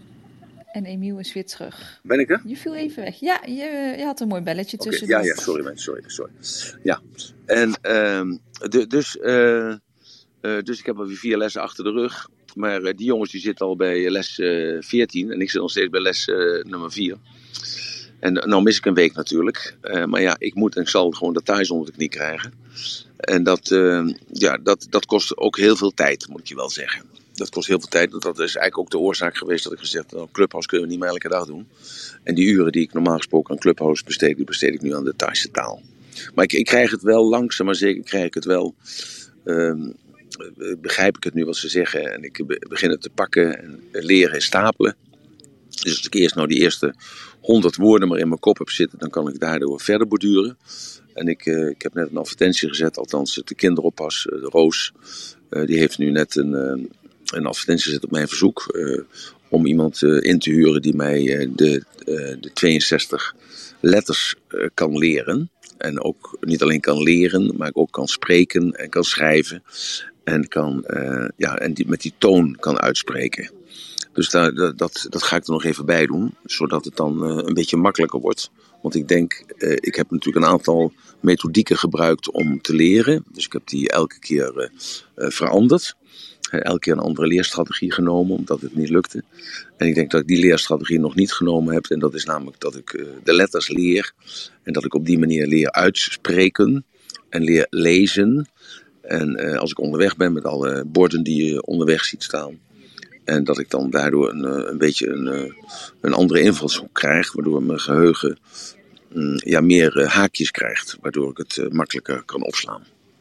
En Emiel is weer terug. Ben ik er? Je viel even weg. Ja, je, je had een mooi belletje okay, tussendoor. Ja, ja, sorry mensen, sorry, sorry. Ja, en uh, de, dus, uh, uh, dus ik heb alweer vier lessen achter de rug. Maar uh, die jongens die zitten al bij les uh, veertien en ik zit nog steeds bij les uh, nummer vier. En uh, nou mis ik een week natuurlijk. Uh, maar ja, ik moet en ik zal gewoon de thuis onder de knie krijgen. En dat, uh, ja, dat, dat kost ook heel veel tijd, moet ik je wel zeggen. Dat kost heel veel tijd. Dat is eigenlijk ook de oorzaak geweest dat ik gezegd heb, nou, Clubhouse kunnen we niet meer elke dag doen. En die uren die ik normaal gesproken aan Clubhouse besteed, die besteed ik nu aan de Thaise taal. Maar ik, ik krijg het wel langzaam, maar zeker krijg ik het wel... Uh, begrijp ik het nu wat ze zeggen en ik begin het te pakken en leren en stapelen. Dus als ik eerst nou die eerste honderd woorden maar in mijn kop heb zitten, dan kan ik daardoor verder borduren. En ik, uh, ik heb net een advertentie gezet, althans de kinderoppas, uh, Roos, uh, die heeft nu net een, uh, een advertentie gezet op mijn verzoek uh, om iemand uh, in te huren die mij uh, de, uh, de tweeënzestig letters uh, kan leren. En ook niet alleen kan leren, maar ook kan spreken en kan schrijven. En, kan, uh, ja, en die, met die toon kan uitspreken. Dus daar, dat, dat ga ik er nog even bij doen. Zodat het dan uh, een beetje makkelijker wordt. Want ik denk, uh, ik heb natuurlijk een aantal methodieken gebruikt om te leren. Dus ik heb die elke keer uh, uh, veranderd. Uh, elke keer een andere leerstrategie genomen, omdat het niet lukte. En ik denk dat ik die leerstrategie nog niet genomen heb. En dat is namelijk dat ik uh, de letters leer. En dat ik op die manier leer uitspreken. En leer lezen. En uh, als ik onderweg ben met alle borden die je onderweg ziet staan. En dat ik dan daardoor een, een beetje een, een andere invalshoek krijg. Waardoor mijn geheugen um, ja, meer uh, haakjes krijgt. Waardoor ik het uh, makkelijker kan opslaan.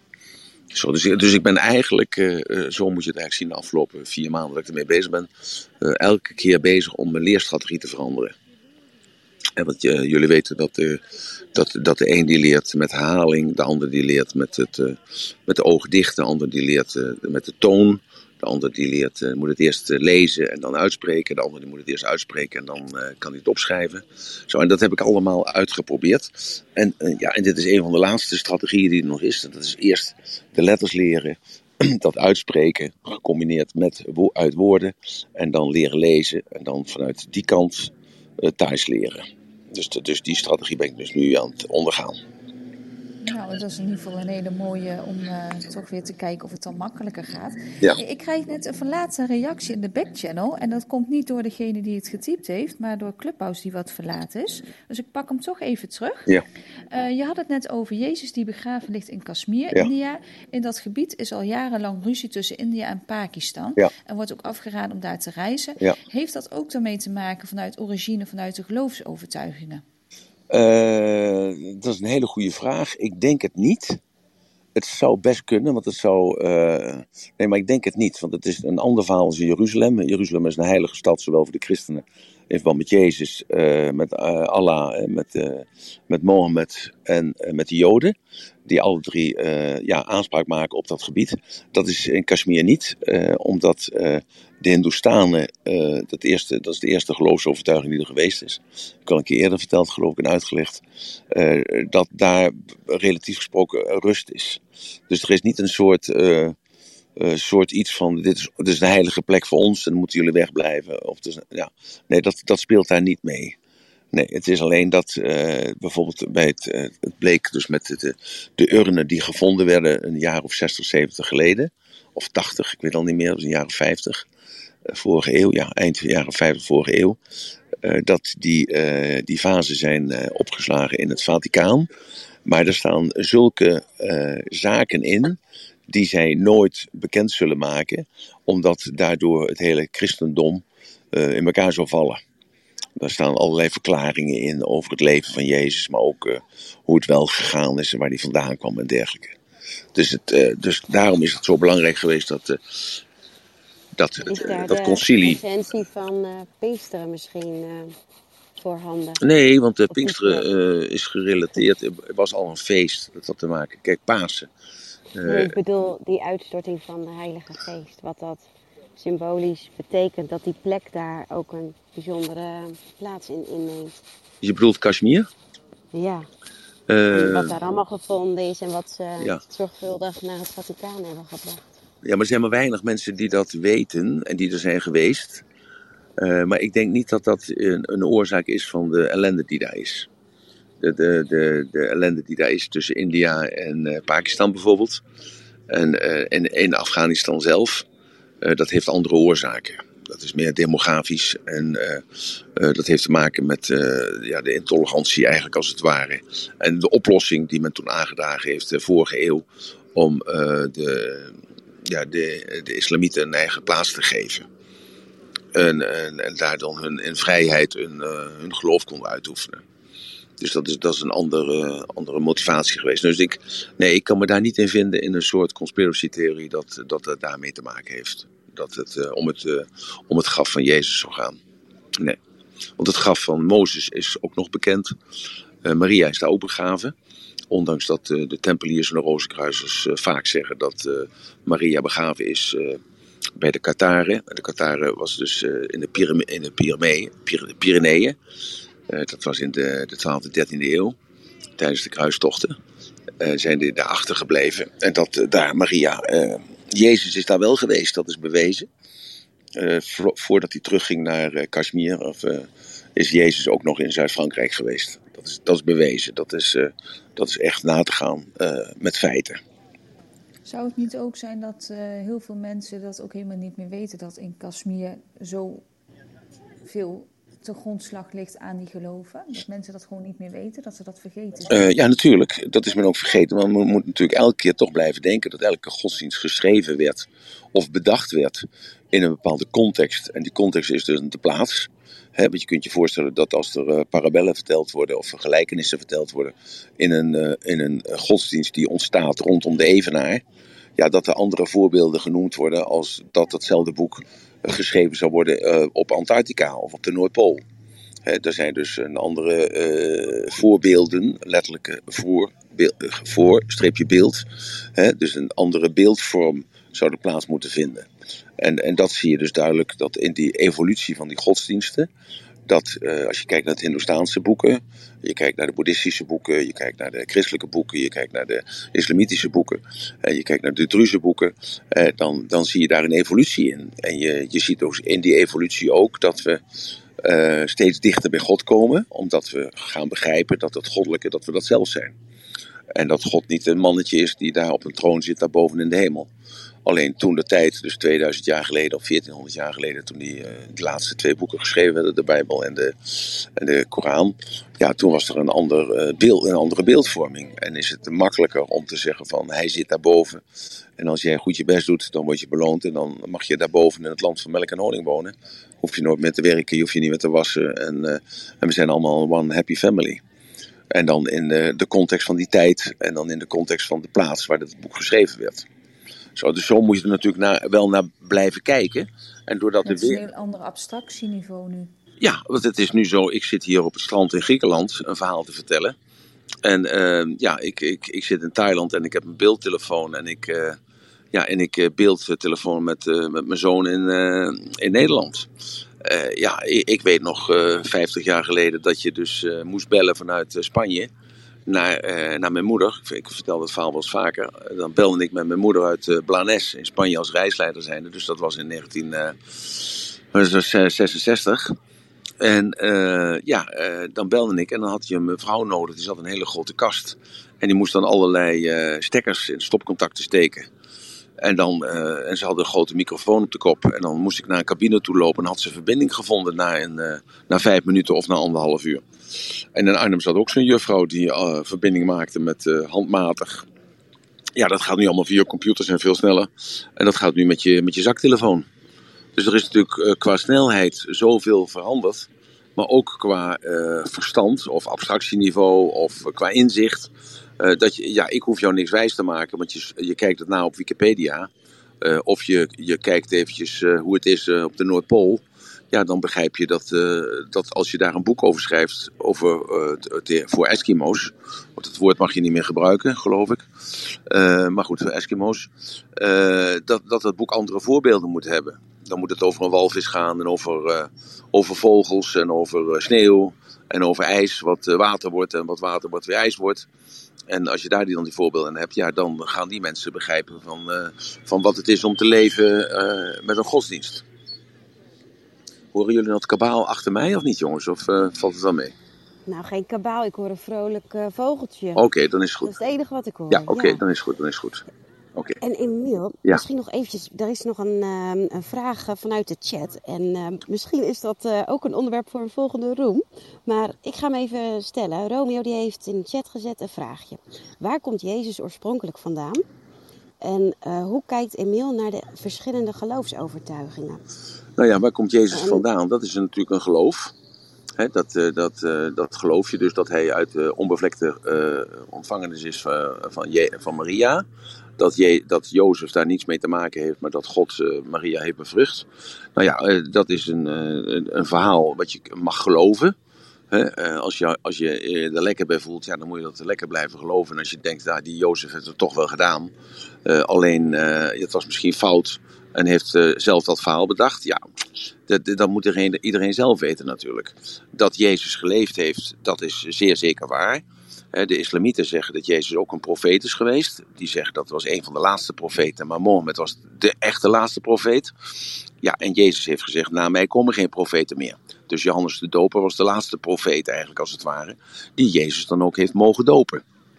Zo, dus, dus ik ben eigenlijk, uh, zo moet je het eigenlijk zien de afgelopen vier maanden dat ik ermee bezig ben. Uh, elke keer bezig om mijn leerstrategie te veranderen. En want uh, jullie weten dat, uh, dat, dat de een die leert met herhaling, de ander die leert met, het, uh, met de ogen dicht, de ander die leert uh, met de toon. De ander die leert, uh, moet het eerst uh, lezen en dan uitspreken. De ander die moet het eerst uitspreken en dan uh, kan hij het opschrijven. Zo, en dat heb ik allemaal uitgeprobeerd. En, uh, ja, en dit is een van de laatste strategieën die er nog is. Dat is eerst de letters leren, dat uitspreken, gecombineerd met wo- uit woorden. En dan leren lezen en dan vanuit die kant uh, thuis leren. Dus, dus die strategie ben ik dus nu aan het ondergaan. Nou, dat is in ieder geval een hele mooie om uh, toch weer te kijken of het dan makkelijker gaat. Ja. Ik krijg net een verlaten reactie in de backchannel. En dat komt niet door degene die het getypt heeft, maar door Clubhouse die wat verlaten is. Dus ik pak hem toch even terug. Ja. Uh, je had het net over Jezus die begraven ligt in Kashmir, Ja. India. In dat gebied is al jarenlang ruzie tussen India en Pakistan. Ja. En wordt ook afgeraden om daar te reizen. Ja. Heeft dat ook daarmee te maken vanuit origine, vanuit de geloofsovertuigingen? Uh, dat is een hele goede vraag. Ik denk het niet. Het zou best kunnen, want het zou... Uh, nee, maar ik denk het niet. Want het is een ander verhaal als Jeruzalem. Jeruzalem is een heilige stad, zowel voor de christenen in verband met Jezus, uh, met uh, Allah, uh, met, uh, met Mohammed en uh, met de Joden. Die alle drie uh, ja, aanspraak maken op dat gebied. Dat is in Kashmir niet, uh, omdat uh, de Hindoestanen, uh, dat, eerste, dat is de eerste geloofsovertuiging die er geweest is. Ik heb al een keer eerder verteld, geloof ik, en uitgelegd. Uh, dat daar relatief gesproken rust is. Dus er is niet een soort... Uh, Uh, soort iets van, dit is, dit is een heilige plek voor ons en dan moeten jullie wegblijven. Of dus, ja. Nee, dat, dat speelt daar niet mee. Nee, het is alleen dat uh, bijvoorbeeld bij het, uh, het bleek dus met de, de urnen die gevonden werden een jaar of zestig, zeventig geleden. Of tachtig, ik weet al niet meer, dat was een jaar of vijftig. Uh, vorige eeuw, ja, eind jaren vijftig vorige eeuw. Uh, dat die, uh, die vazen zijn uh, opgeslagen in het Vaticaan. Maar er staan zulke uh, zaken in die zij nooit bekend zullen maken, omdat daardoor het hele christendom uh, in elkaar zal vallen. Daar staan allerlei verklaringen in over het leven van Jezus, maar ook uh, hoe het wel gegaan is en waar hij vandaan kwam en dergelijke. Dus, het, uh, dus daarom is het zo belangrijk geweest dat, uh, dat, is uh, daar dat de concilie... essentie van uh, Pinksteren misschien uh, voorhanden? Nee, want uh, Pinksteren uh, is gerelateerd, er was al een feest, dat had te maken. Kijk, Pasen. Uh, nee, ik bedoel die uitstorting van de Heilige Geest. Wat dat symbolisch betekent, dat die plek daar ook een bijzondere plaats in inneemt. Je bedoelt Kashmir? Ja. Uh, en wat daar allemaal gevonden is en wat ze ja. zorgvuldig naar het Vaticaan hebben gebracht. Ja, maar er zijn maar weinig mensen die dat weten en die er zijn geweest. Uh, maar ik denk niet dat dat een, een oorzaak is van de ellende die daar is. De, de, de, de ellende die daar is tussen India en uh, Pakistan bijvoorbeeld. En, uh, en in Afghanistan zelf. Uh, dat heeft andere oorzaken. Dat is meer demografisch. En uh, uh, dat heeft te maken met uh, ja, de intolerantie eigenlijk als het ware. En de oplossing die men toen aangedragen heeft de vorige eeuw. Om uh, de, ja, de, de islamieten een eigen plaats te geven. En, en, en daar dan hun, in vrijheid hun, uh, hun geloof konden uitoefenen. Dus dat is, dat is een andere, andere motivatie geweest. Dus ik, nee, ik kan me daar niet in vinden in een soort conspiracy-theorie dat, dat het daarmee te maken heeft. Dat het uh, om, het uh, om het graf van Jezus zou gaan. Nee. Want het graf van Mozes is ook nog bekend. Uh, Maria is daar ook begraven. Ondanks dat uh, de tempeliers en de rozenkruisers uh, vaak zeggen dat uh, Maria begraven is uh, bij de Kataren. De Kataren was dus uh, in de, Pyrenee, in de Pyrenee, Pyrenee, Pyreneeën. Uh, dat was in de, de twaalfde, dertiende eeuw. Tijdens de kruistochten uh, zijn die daar achtergebleven. En dat uh, daar Maria... Uh, Jezus is daar wel geweest, dat is bewezen. Uh, vo- voordat hij terugging naar uh, Kashmir, of, uh, is Jezus ook nog in Zuid-Frankrijk geweest. Dat is, dat is bewezen. Dat is, uh, dat is echt na te gaan uh, met feiten. Zou het niet ook zijn dat uh, heel veel mensen dat ook helemaal niet meer weten, dat in Kashmir zo veel te grondslag ligt aan die geloven? Dat mensen dat gewoon niet meer weten, dat ze dat vergeten? Uh, ja, natuurlijk. Dat is men ook vergeten. Maar men moet natuurlijk elke keer toch blijven denken dat elke godsdienst geschreven werd of bedacht werd in een bepaalde context. En die context is dus de plaats. He, want je kunt je voorstellen dat als er uh, parabellen verteld worden of gelijkenissen verteld worden in een, uh, in een godsdienst die ontstaat rondom de evenaar, ja, dat er andere voorbeelden genoemd worden als dat datzelfde boek uh, geschreven zou worden uh, op Antarctica of op de Noordpool. He, er zijn dus een andere uh, voorbeelden, letterlijke voor, beeld, voor streepje beeld. He, dus een andere beeldvorm zou er plaats moeten vinden. En, en dat zie je dus duidelijk, dat in die evolutie van die godsdiensten, dat uh, als je kijkt naar de Hindoestaanse boeken, je kijkt naar de boeddhistische boeken, je kijkt naar de christelijke boeken, je kijkt naar de islamitische boeken, en je kijkt naar de Druze boeken, uh, dan, dan zie je daar een evolutie in. En je, je ziet ook in die evolutie ook dat we uh, steeds dichter bij God komen, omdat we gaan begrijpen dat het goddelijke, dat we dat zelf zijn. En dat God niet een mannetje is die daar op een troon zit, daar boven in de hemel. Alleen toen de tijd, dus tweeduizend jaar geleden of veertienhonderd jaar geleden, toen die uh, de laatste twee boeken geschreven werden, de Bijbel en de, en de Koran, ja, toen was er een, ander, uh, beeld, een andere beeldvorming. En is het makkelijker om te zeggen van, hij zit daarboven. En als jij goed je best doet, dan word je beloond en dan mag je daarboven in het land van melk en honing wonen. Hoef je nooit meer te werken, je hoeft je niet meer te wassen. En, uh, en we zijn allemaal one happy family. En dan in de, de context van die tijd en dan in de context van de plaats waar het boek geschreven werd. Zo, dus zo moet je er natuurlijk naar, wel naar blijven kijken. En doordat Het is er een weer... heel ander abstractieniveau nu. Ja, want het is nu zo, ik zit hier op het strand in Griekenland een verhaal te vertellen. En uh, ja, ik, ik, ik zit in Thailand en ik heb een beeldtelefoon en ik, uh, ja, en ik uh, beeldtelefoon met, uh, met mijn zoon in, uh, in Nederland. Uh, ja, ik, ik weet nog uh, vijftig jaar geleden dat je dus uh, moest bellen vanuit uh, Spanje naar, uh, naar mijn moeder. Ik, ik vertel dat verhaal wel eens vaker. Uh, dan belde ik met mijn moeder uit uh, Blanes in Spanje als reisleider zijnde. Dus dat was in negentien zesenzestig. En uh, ja, uh, dan belde ik en dan had je een mevrouw nodig. Die zat in een hele grote kast. En die moest dan allerlei uh, stekkers in stopcontacten steken. En, dan, uh, en ze hadden een grote microfoon op de kop. En dan moest ik naar een cabine toe lopen. En had ze verbinding gevonden na, een, uh, na vijf minuten of na anderhalf uur. En in Arnhem zat ook zo'n juffrouw die uh, verbinding maakte met uh, handmatig. Ja, dat gaat nu allemaal via computers en veel sneller. En dat gaat nu met je, met je zaktelefoon. Dus er is natuurlijk uh, qua snelheid zoveel veranderd. Maar ook qua uh, verstand of abstractieniveau of uh, qua inzicht. Uh, dat je, ja, ik hoef jou niks wijs te maken, want je, je kijkt het na op Wikipedia. Uh, of je, je kijkt eventjes uh, hoe het is uh, op de Noordpool. Ja, dan begrijp je dat, uh, dat als je daar een boek over schrijft, over, uh, te, voor Eskimo's. Want het woord mag je niet meer gebruiken, geloof ik. Uh, maar goed, voor Eskimo's. Uh, dat, dat het boek andere voorbeelden moet hebben. Dan moet het over een walvis gaan en over, uh, over vogels en over uh, sneeuw. En over ijs, wat uh, water wordt en wat water wordt weer ijs wordt. En als je daar die dan die voorbeelden in hebt, ja, dan gaan die mensen begrijpen van, uh, van wat het is om te leven uh, met een godsdienst. Horen jullie dat kabaal achter mij of niet, jongens? Of uh, valt het wel mee? Nou, geen kabaal. Ik hoor een vrolijk uh, vogeltje. Oké, okay, dan is het goed. Dat is het enige wat ik hoor. Ja, oké, okay, ja. dan is het goed, dan is het goed. Okay. En Emiel, ja. misschien nog eventjes, er is nog een, uh, een vraag vanuit de chat. En uh, misschien is dat uh, ook een onderwerp voor een volgende room. Maar ik ga hem even stellen. Romeo die heeft in de chat gezet een vraagje. Waar komt Jezus oorspronkelijk vandaan? En uh, hoe kijkt Emiel naar de verschillende geloofsovertuigingen? Nou ja, waar komt Jezus en... vandaan? Dat is natuurlijk een geloof. He, dat, uh, dat, uh, dat geloof je dus dat hij uit de uh, onbevlekte uh, ontvangenis is uh, van, Je- van Maria. Dat, Je- dat Jozef daar niets mee te maken heeft, maar dat God uh, Maria heeft bevrucht. Nou ja, uh, dat is een, uh, een verhaal wat je mag geloven. He, uh, als je, als je er lekker bij voelt, ja, dan moet je dat lekker blijven geloven. En als je denkt, nou, die Jozef heeft het toch wel gedaan. Uh, alleen, uh, het was misschien fout. En heeft uh, zelf dat verhaal bedacht. Ja, dat, dat moet iedereen, iedereen zelf weten natuurlijk. Dat Jezus geleefd heeft, dat is zeer zeker waar. De islamieten zeggen dat Jezus ook een profeet is geweest. Die zeggen dat was een van de laatste profeten. Maar Mohammed was de echte laatste profeet. Ja, en Jezus heeft gezegd, na mij komen geen profeten meer. Dus Johannes de Doper was de laatste profeet eigenlijk als het ware. Die Jezus dan ook heeft mogen dopen.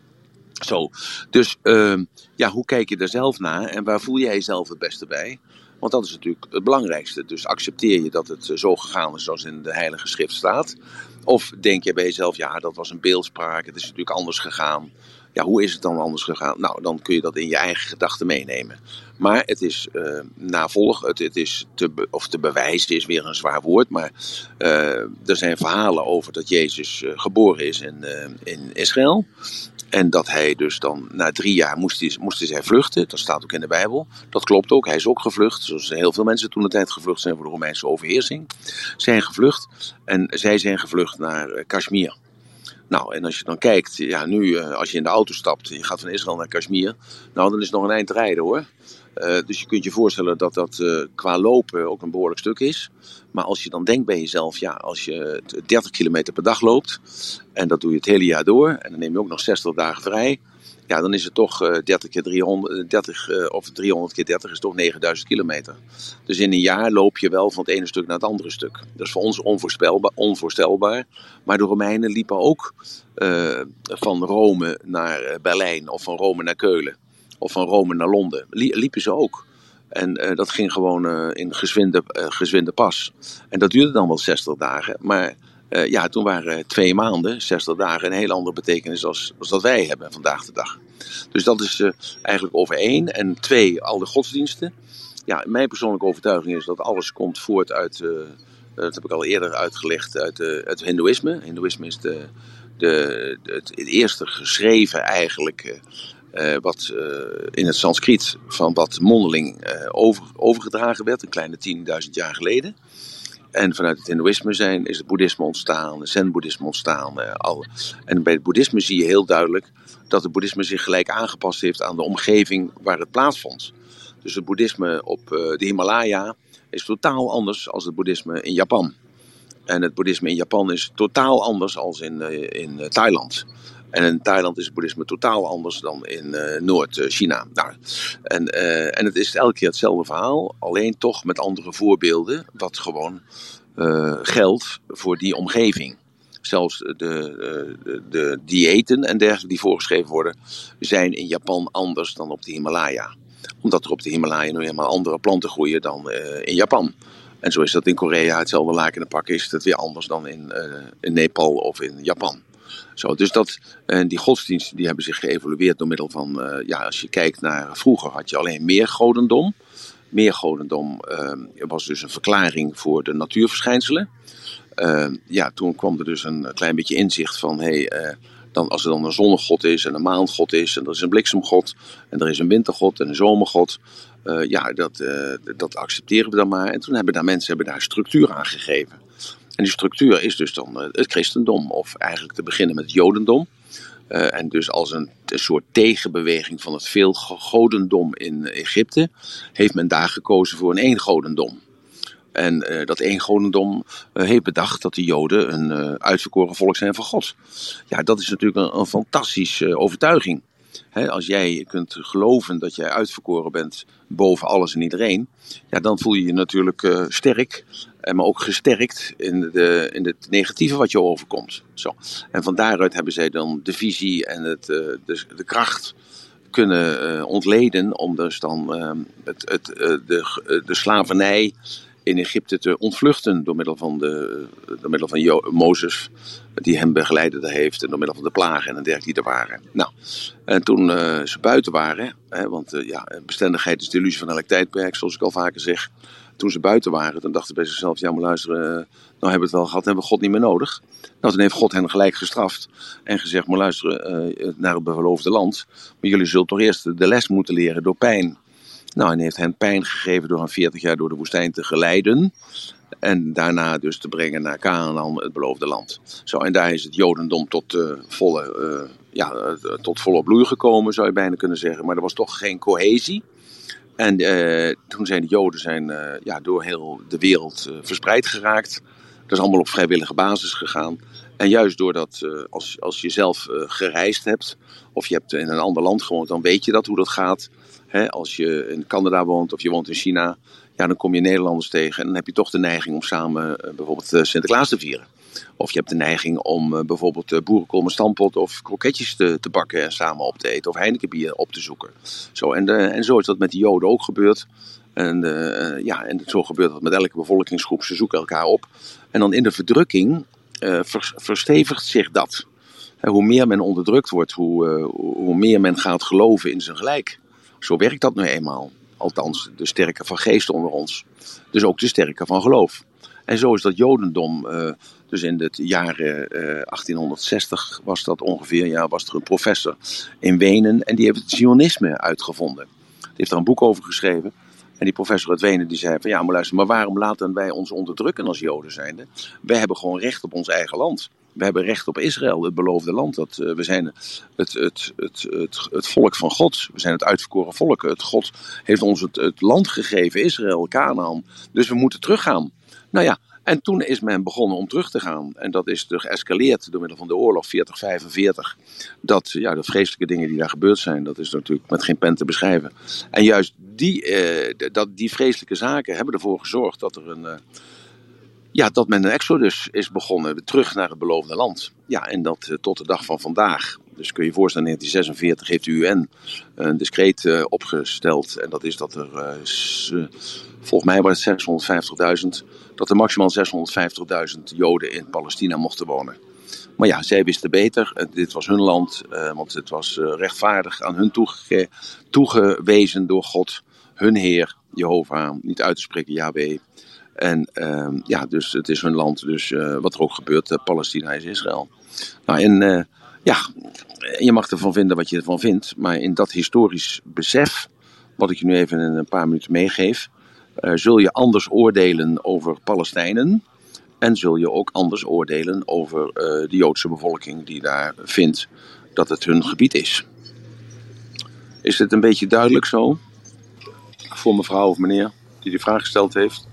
Zo, dus uh, ja, hoe kijk je er zelf naar en waar voel jij jezelf het beste bij? Want dat is natuurlijk het belangrijkste. Dus accepteer je dat het zo gegaan is zoals in de Heilige Schrift staat? Of denk je bij jezelf, ja, dat was een beeldspraak, het is natuurlijk anders gegaan. Ja, hoe is het dan anders gegaan? Nou, dan kun je dat in je eigen gedachten meenemen. Maar het is uh, navolg, het, het is te, be- of te bewijzen is weer een zwaar woord. Maar uh, er zijn verhalen over dat Jezus uh, geboren is in, uh, in Israël. En dat hij dus dan na drie jaar moest hij, moest hij vluchten. Dat staat ook in de Bijbel. Dat klopt ook. Hij is ook gevlucht. Zoals heel veel mensen toen de tijd gevlucht zijn voor de Romeinse overheersing. Zijn gevlucht. En zij zijn gevlucht naar uh, Kashmir. Nou, en als je dan kijkt, ja, nu uh, als je in de auto stapt, je gaat van Israël naar Kashmir, nou, dan is het nog een eind rijden hoor. Uh, dus je kunt je voorstellen dat dat uh, qua lopen ook een behoorlijk stuk is. Maar als je dan denkt bij jezelf, ja, als je dertig kilometer per dag loopt, en dat doe je het hele jaar door, en dan neem je ook nog zestig dagen vrij, ja, dan is het toch uh, dertig keer driehonderd, dertig, uh, of driehonderd keer dertig is toch negenduizend kilometer. Dus in een jaar loop je wel van het ene stuk naar het andere stuk. Dat is voor ons onvoorspelbaar, onvoorstelbaar. Maar de Romeinen liepen ook uh, van Rome naar Berlijn, of van Rome naar Keulen, of van Rome naar Londen. Liepen ze ook. En uh, dat ging gewoon uh, in gezwinde, uh, gezwinde pas. En dat duurde dan wel zestig dagen. Maar uh, ja, toen waren twee maanden, zestig dagen, een hele andere betekenis als, als dat wij hebben vandaag de dag. Dus dat is uh, eigenlijk over één. En twee, al de godsdiensten. Ja, mijn persoonlijke overtuiging is dat alles komt voort uit, uh, dat heb ik al eerder uitgelegd, uit uh, het Hindoeïsme. Hindoeïsme is de, de, de, het, het eerste geschreven eigenlijk... Uh, Uh, wat uh, in het Sanskriet van wat mondeling uh, over, overgedragen werd, een kleine tienduizend jaar geleden. En vanuit het Hindoeïsme zijn, is het boeddhisme ontstaan, het zen-boeddhisme ontstaan. Uh, al. En bij het boeddhisme zie je heel duidelijk dat het boeddhisme zich gelijk aangepast heeft aan de omgeving waar het plaatsvond. Dus het boeddhisme op uh, de Himalaya is totaal anders dan het boeddhisme in Japan. En het boeddhisme in Japan is totaal anders dan in, uh, in uh, Thailand. En in Thailand is het boeddhisme totaal anders dan in uh, Noord-China. Nou, en, uh, en het is elke keer hetzelfde verhaal, alleen toch met andere voorbeelden, wat gewoon uh, geldt voor die omgeving. Zelfs de, de, de diëten en dergelijke die voorgeschreven worden, zijn in Japan anders dan op de Himalaya. Omdat er op de Himalaya nu helemaal andere planten groeien dan uh, in Japan. En zo is dat in Korea, hetzelfde laken pak is het weer anders dan in, uh, in Nepal of in Japan. Zo, dus dat, en die godsdiensten die hebben zich geëvolueerd door middel van, uh, ja, als je kijkt naar vroeger had je alleen meer godendom. Meer godendom uh, was dus een verklaring voor de natuurverschijnselen. Uh, ja, toen kwam er dus een klein beetje inzicht van, hey, uh, dan, als er dan een zonnegod is en een maandgod is en er is een bliksemgod en er is een wintergod en een zomergod. Uh, ja, dat, uh, dat accepteren we dan maar. En toen hebben daar mensen hebben daar structuur aan gegeven. En die structuur is dus dan uh, het christendom, of eigenlijk te beginnen met het jodendom. Uh, en dus als een, een soort tegenbeweging van het veelgodendom in Egypte, heeft men daar gekozen voor een eengodendom. En uh, dat eengodendom uh, heeft bedacht dat de Joden een uh, uitverkoren volk zijn van God. Ja, dat is natuurlijk een, een fantastische uh, overtuiging. He, als jij kunt geloven dat jij uitverkoren bent boven alles en iedereen, ja, dan voel je je natuurlijk uh, sterk, maar ook gesterkt in, de, in het negatieve wat je overkomt. Zo. En van daaruit hebben zij dan de visie en het, uh, de, de kracht kunnen uh, ontleden om dus dan uh, het, het, uh, de, de slavernij in Egypte te ontvluchten door middel van, de, door middel van jo- Mozes, die hem begeleidde heeft, en door middel van de plagen en dergelijke die er waren. Nou, en toen uh, ze buiten waren, hè, want uh, ja, bestendigheid is de illusie van elk tijdperk, zoals ik al vaker zeg. Toen ze buiten waren, dan dachten ze bij zichzelf, ja maar luisteren, uh, nou hebben we het wel gehad, hebben we God niet meer nodig. Nou, toen heeft God hen gelijk gestraft en gezegd, maar luisteren, uh, naar het beloofde land, maar jullie zullen toch eerst de les moeten leren door pijn. Nou, en heeft hen pijn gegeven door hen veertig jaar door de woestijn te geleiden. En daarna dus te brengen naar Canaan, het beloofde land. Zo, en daar is het jodendom tot, uh, volle, uh, ja, uh, tot volle bloei gekomen, zou je bijna kunnen zeggen. Maar er was toch geen cohesie. En uh, toen zijn de Joden zijn, uh, ja, door heel de wereld uh, verspreid geraakt. Dat is allemaal op vrijwillige basis gegaan. En juist doordat, uh, als, als je zelf uh, gereisd hebt, of je hebt in een ander land gewoond, dan weet je dat hoe dat gaat. He, als je in Canada woont of je woont in China, ja, dan kom je Nederlanders tegen en dan heb je toch de neiging om samen uh, bijvoorbeeld uh, Sinterklaas te vieren. Of je hebt de neiging om uh, bijvoorbeeld uh, boerenkool met stampot of kroketjes te, te bakken en samen op te eten of Heinekenbier op te zoeken. Zo, en, uh, en zo is dat met de Joden ook gebeurd. En, uh, ja, en zo gebeurt dat met elke bevolkingsgroep. Ze zoeken elkaar op. En dan in de verdrukking uh, vers, verstevigt zich dat. Uh, hoe meer men onderdrukt wordt, hoe, uh, hoe meer men gaat geloven in zijn gelijk. Zo werkt dat nu eenmaal. Althans, de sterke van geest onder ons. Dus ook de sterke van geloof. En zo is dat jodendom, uh, dus in het jaar uh, achttienhonderdzestig was dat ongeveer, ja, was er een professor in Wenen en die heeft het Zionisme uitgevonden. Die heeft daar een boek over geschreven. En die professor uit Wenen die zei van, ja, maar luister, maar waarom laten wij ons onderdrukken als Joden zijnde? Wij hebben gewoon recht op ons eigen land. We hebben recht op Israël, het beloofde land. Dat, uh, we zijn het, het, het, het, het volk van God. We zijn het uitverkoren volk. Het God heeft ons het, het land gegeven, Israël, Canaan. Dus we moeten teruggaan. Nou ja, en toen is men begonnen om terug te gaan. En dat is geëscaleerd door middel van de oorlog veertig vijfenveertig. Dat, ja, de vreselijke dingen die daar gebeurd zijn, dat is natuurlijk met geen pen te beschrijven. En juist die, uh, dat, die vreselijke zaken hebben ervoor gezorgd dat er een... Uh, Ja, dat men een exodus is begonnen, terug naar het beloofde land. Ja, en dat uh, tot de dag van vandaag. Dus kun je je voorstellen, in negentien zesenveertig heeft de U N een decreet uh, opgesteld. En dat is dat er, uh, s, uh, volgens mij was het zeshonderdvijftigduizend, dat er maximaal zeshonderdvijftigduizend Joden in Palestina mochten wonen. Maar ja, zij wisten beter. Uh, dit was hun land, uh, want het was uh, rechtvaardig aan hun toege- toegewezen door God. Hun Heer, Jehovah, niet uit te spreken, Yahweh. En uh, ja, dus het is hun land, dus uh, wat er ook gebeurt, uh, Palestina is Israël. Nou, en uh, ja, je mag ervan vinden wat je ervan vindt, maar in dat historisch besef, wat ik je nu even in een paar minuten meegeef, uh, zul je anders oordelen over Palestijnen En zul je ook anders oordelen over uh, de Joodse bevolking die daar vindt dat het hun gebied is. Is dit een beetje duidelijk zo? Voor mevrouw of meneer die die vraag gesteld heeft?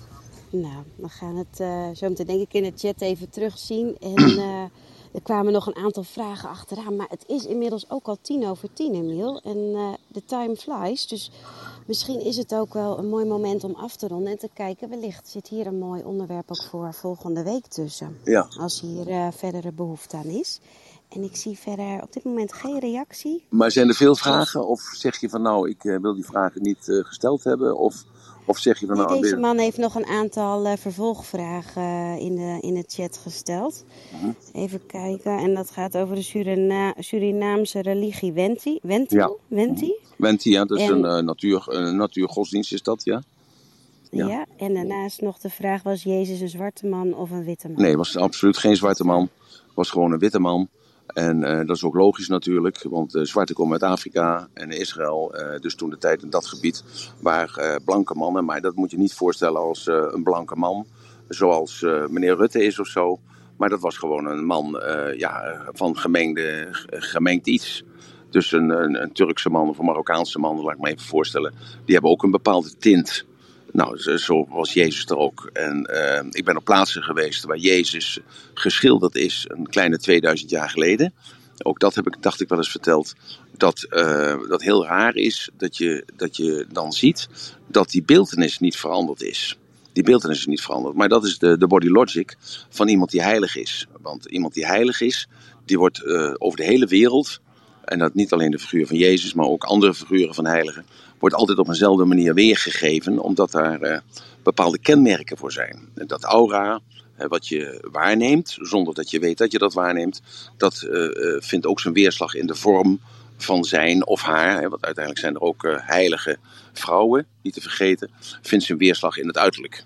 Nou, we gaan het uh, zo meteen denk ik in de chat even terugzien. En uh, er kwamen nog een aantal vragen achteraan. Maar het is inmiddels ook al tien over tien, Emiel. En uh, de time flies. Dus misschien is het ook wel een mooi moment om af te ronden. En te kijken, wellicht zit hier een mooi onderwerp ook voor volgende week tussen. Ja. Als hier uh, verdere behoefte aan is. En ik zie verder op dit moment geen reactie. Maar zijn er veel vragen? Of zeg je van nou, ik uh, wil die vragen niet uh, gesteld hebben? Of... Of zeg je van, nee, nou, deze weer... man heeft nog een aantal uh, vervolgvragen uh, in, de, in de chat gesteld. Uh-huh. Even kijken. En dat gaat over de Surina- Surinaamse religie Wenti. Wenti? Ja. Wenti? Wenti, ja. Dat is en... een uh, natuur, uh, natuurgodsdienst, is dat, ja? ja? Ja, en daarnaast nog de vraag, was Jezus een zwarte man of een witte man? Nee, was absoluut geen zwarte man. Was gewoon een witte man. En uh, dat is ook logisch natuurlijk, want de zwarten komen uit Afrika en Israël. Uh, dus toen de tijd in dat gebied waren uh, blanke mannen. Maar dat moet je niet voorstellen als uh, een blanke man, zoals uh, meneer Rutte is of zo. Maar dat was gewoon een man uh, ja, van gemengde, gemengd iets. Dus een, een, een Turkse man of een Marokkaanse man, laat ik me even voorstellen. Die hebben ook een bepaalde tint. Nou, zo was Jezus er ook. En uh, ik ben op plaatsen geweest waar Jezus geschilderd is een kleine tweeduizend jaar geleden. Ook dat heb ik, dacht ik wel eens verteld. Dat uh, dat heel raar is dat je, dat je dan ziet dat die beeltenis niet veranderd is. Die beeltenis is niet veranderd. Maar dat is de, de body logic van iemand die heilig is. Want iemand die heilig is, die wordt uh, over de hele wereld... en dat niet alleen de figuur van Jezus, maar ook andere figuren van heiligen... wordt altijd op eenzelfde manier weergegeven, omdat daar uh, bepaalde kenmerken voor zijn. En dat aura, uh, wat je waarneemt, zonder dat je weet dat je dat waarneemt... dat uh, uh, vindt ook zijn weerslag in de vorm van zijn of haar... Hè, want uiteindelijk zijn er ook uh, heilige vrouwen, niet te vergeten... vindt zijn weerslag in het uiterlijk.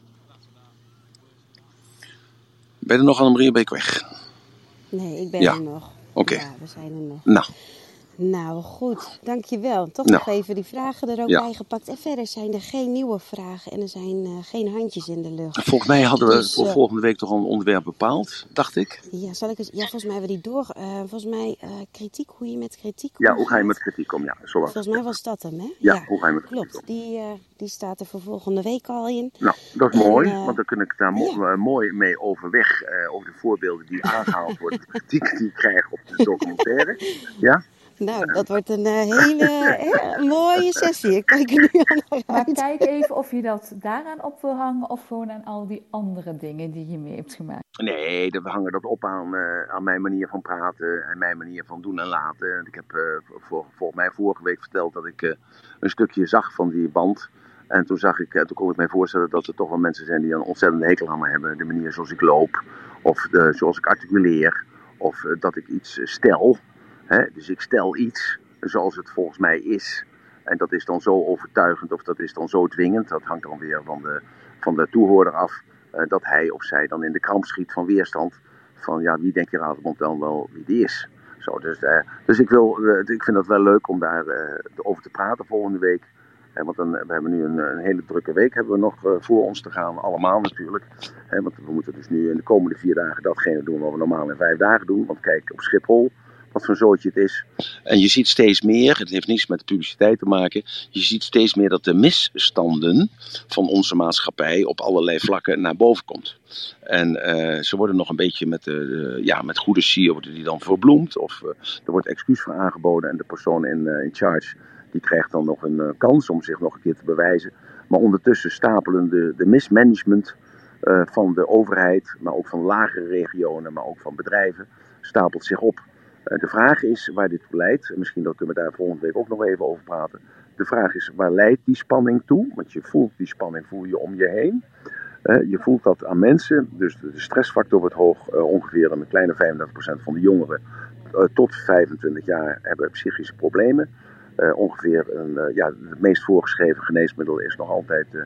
Ben je er nog, Annemarie, ben ik weg? Nee, ik ben ja. er nog. Oké. Okay. Ja, we zijn er nog. Nou. Nou, goed. Dankjewel. Toch nou. nog even die vragen er ook ja. bij gepakt. En verder zijn er geen nieuwe vragen en er zijn uh, geen handjes in de lucht. Volgens mij hadden we dus, voor uh, volgende week toch al een onderwerp bepaald, dacht ik. Ja, zal ik eens, ja volgens mij hebben we die door... Uh, volgens mij uh, kritiek, hoe je met kritiek Ja, hoe ga je met kritiek om? Ja, zo was Volgens mij was dat hem, hè? Ja, ja. hoe ga je met Klopt, kritiek om? die, uh, die staat er voor volgende week al in. Nou, dat is en, mooi, uh, want dan kun ik daar mo- ja. mooi mee overweg. Uh, over de voorbeelden die aangehaald worden. De kritiek die ik krijg op de documentaire. Ja? Nou, dat wordt een uh, hele uh, mooie sessie. Ik kijk er nu aan naar Maar uit. kijk even of je dat daaraan op wil hangen of gewoon aan al die andere dingen die je mee hebt gemaakt. Nee, we hangen dat op aan, uh, aan mijn manier van praten en mijn manier van doen en laten. Ik heb uh, voor, volgens mij vorige week verteld dat ik uh, een stukje zag van die band. En toen zag ik, uh, toen kon ik mij voorstellen dat er toch wel mensen zijn die een ontzettende hekel aan me hebben. De manier zoals ik loop, of de, zoals ik articuleer, of uh, dat ik iets uh, stel. He, dus ik stel iets zoals het volgens mij is. En dat is dan zo overtuigend of dat is dan zo dwingend. Dat hangt dan weer van de, van de toehoorder af. Uh, dat hij of zij dan in de kramp schiet van weerstand. Van ja, wie denk je avond dan wel wie die is. Zo, dus uh, dus ik, wil, uh, ik vind het wel leuk om daar uh, over te praten volgende week. Uh, want dan, we hebben nu een, een hele drukke week hebben we nog uh, voor ons te gaan. Allemaal natuurlijk. Uh, want we moeten dus nu in de komende vier dagen datgene doen wat we normaal in vijf dagen doen. Want kijk, op Schiphol... wat voor zootje het is. En je ziet steeds meer, het heeft niets met de publiciteit te maken, je ziet steeds meer dat de misstanden van onze maatschappij op allerlei vlakken naar boven komt. En uh, ze worden nog een beetje met, uh, ja, met goede sier worden die dan verbloemd, of uh, er wordt excuus voor aangeboden en de persoon in, uh, in charge, die krijgt dan nog een uh, kans om zich nog een keer te bewijzen. Maar ondertussen stapelen de, de mismanagement uh, van de overheid, maar ook van lagere regionen, maar ook van bedrijven, stapelt zich op. De vraag is waar dit toe leidt, en misschien dat kunnen we daar volgende week ook nog even over praten. De vraag is waar leidt die spanning toe? Want je voelt die spanning voel je om je heen. Uh, je voelt dat aan mensen, dus de stressfactor wordt hoog. Uh, ongeveer een kleine vijfendertig procent van de jongeren uh, tot vijfentwintig jaar hebben psychische problemen. Uh, ongeveer een, uh, ja, het meest voorgeschreven geneesmiddel is nog altijd, uh,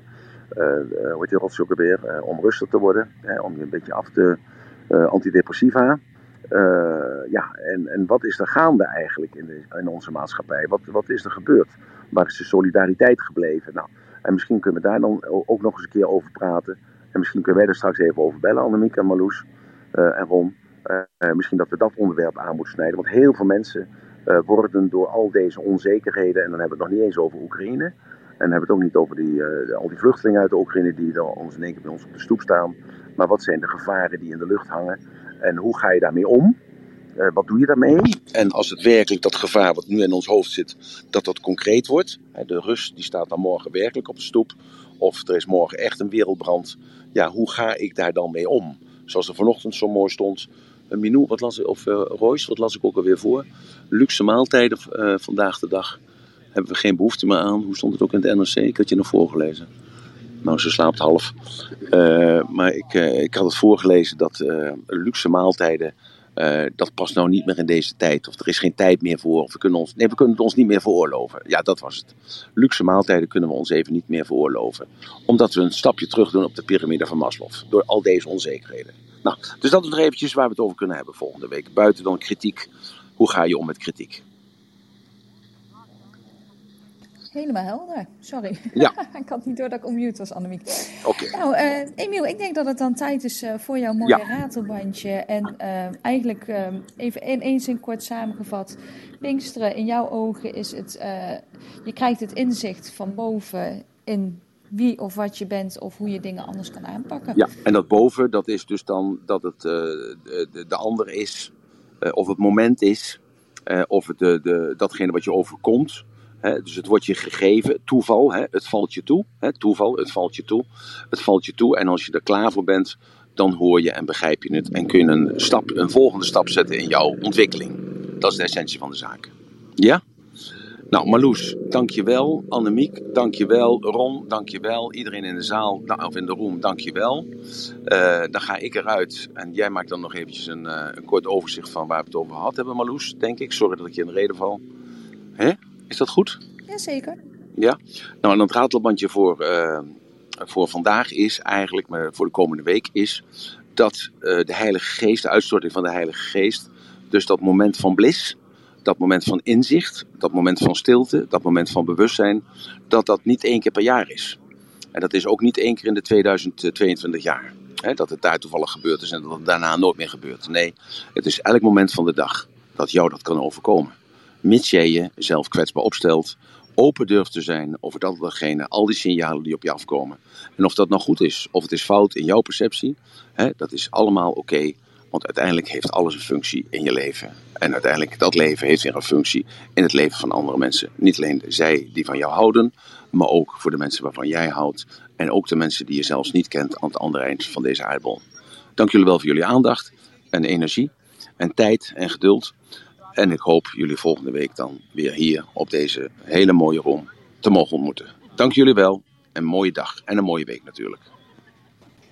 uh, hoe heet die rotzoek weer, uh, om rustig te worden. Uh, om je een beetje af te, uh, antidepressiva. Uh, ja, en, en wat is er gaande eigenlijk in, de, in onze maatschappij? Wat, wat is er gebeurd? Waar is de solidariteit gebleven? Nou, en misschien kunnen we daar dan ook nog eens een keer over praten. En misschien kunnen wij daar straks even over bellen, Annemiek en Marloes uh, en Ron. Uh, uh, misschien dat we dat onderwerp aan moeten snijden. Want heel veel mensen uh, worden door al deze onzekerheden, en dan hebben we het nog niet eens over Oekraïne. En dan hebben we het ook niet over die, uh, al die vluchtelingen uit de Oekraïne die dan ons in één keer bij ons op de stoep staan. Maar wat zijn de gevaren die in de lucht hangen? En hoe ga je daarmee om? Uh, wat doe je daarmee? En als het werkelijk dat gevaar wat nu in ons hoofd zit, dat dat concreet wordt. De Rus die staat dan morgen werkelijk op de stoep. Of er is morgen echt een wereldbrand. Ja, hoe ga ik daar dan mee om? Zoals er vanochtend zo mooi stond. Uh, Minou, wat las ik, of uh, Royce, wat las ik ook alweer voor? Luxe maaltijden uh, vandaag de dag. Hebben we geen behoefte meer aan. Hoe stond het ook in het N R C? Ik had je nog voorgelezen. Nou, ze slaapt half. Uh, maar ik, uh, ik had het voorgelezen dat uh, luxe maaltijden... Uh, dat past nou niet meer in deze tijd. Of er is geen tijd meer voor. Of we kunnen ons, nee, we kunnen het ons niet meer veroorloven. Ja, dat was het. Luxe maaltijden kunnen we ons even niet meer veroorloven. Omdat we een stapje terug doen op de piramide van Maslow. Door al deze onzekerheden. Nou, dus dat is nog eventjes waar we het over kunnen hebben volgende week. Buiten dan kritiek. Hoe ga je om met kritiek? Helemaal helder. Sorry. Ja. Ik had niet door dat ik onmute was, Annemiek. Oké. Okay. Nou, uh, Emiel, ik denk dat het dan tijd is uh, voor jouw mooie ja. ratelbandje. En uh, eigenlijk uh, even in één zin kort samengevat. Pinksteren in jouw ogen is het... Uh, je krijgt het inzicht van boven in wie of wat je bent of hoe je dingen anders kan aanpakken. Ja, en dat boven, dat is dus dan dat het uh, de, de ander is. Uh, of het moment is. Uh, of het de, de, datgene wat je overkomt. He, dus het wordt je gegeven, toeval, he, het valt je toe, he, toeval, het valt je toe, het valt je toe en als je er klaar voor bent, dan hoor je en begrijp je het en kun je een, stap, een volgende stap zetten in jouw ontwikkeling. Dat is de essentie van de zaak. Ja? Nou, Marloes, dankjewel. Annemiek, dankjewel. Ron, dankjewel. Iedereen in de zaal, of in de room, dankjewel. Uh, dan ga ik eruit en jij maakt dan nog eventjes een, uh, een kort overzicht van waar we het over gehad hebben, Marloes, denk ik. Sorry dat ik je in de reden val. Hè? Is dat goed? Jazeker. Ja? Nou, en het ratelbandje voor, uh, voor vandaag is eigenlijk, maar voor de komende week, is dat uh, de Heilige Geest, de uitstorting van de Heilige Geest, dus dat moment van bliss, dat moment van inzicht, dat moment van stilte, dat moment van bewustzijn, dat dat niet één keer per jaar is. En dat is ook niet één keer in de tweeduizend tweeëntwintig jaar. Hè, dat het daar toevallig gebeurd is en dat het daarna nooit meer gebeurt. Nee, het is elk moment van de dag dat jou dat kan overkomen. Mits jij je zelf kwetsbaar opstelt, open durft te zijn over dat datgene, al die signalen die op je afkomen. En of dat nou goed is, of het is fout in jouw perceptie, hè, dat is allemaal oké. Okay, want uiteindelijk heeft alles een functie in je leven. En uiteindelijk, dat leven heeft weer een functie in het leven van andere mensen. Niet alleen zij die van jou houden, maar ook voor de mensen waarvan jij houdt. En ook de mensen die je zelfs niet kent aan het andere eind van deze aardbol. Dank jullie wel voor jullie aandacht en energie en tijd en geduld. En ik hoop jullie volgende week dan weer hier op deze hele mooie room te mogen ontmoeten. Dank jullie wel. Een mooie dag en een mooie week natuurlijk.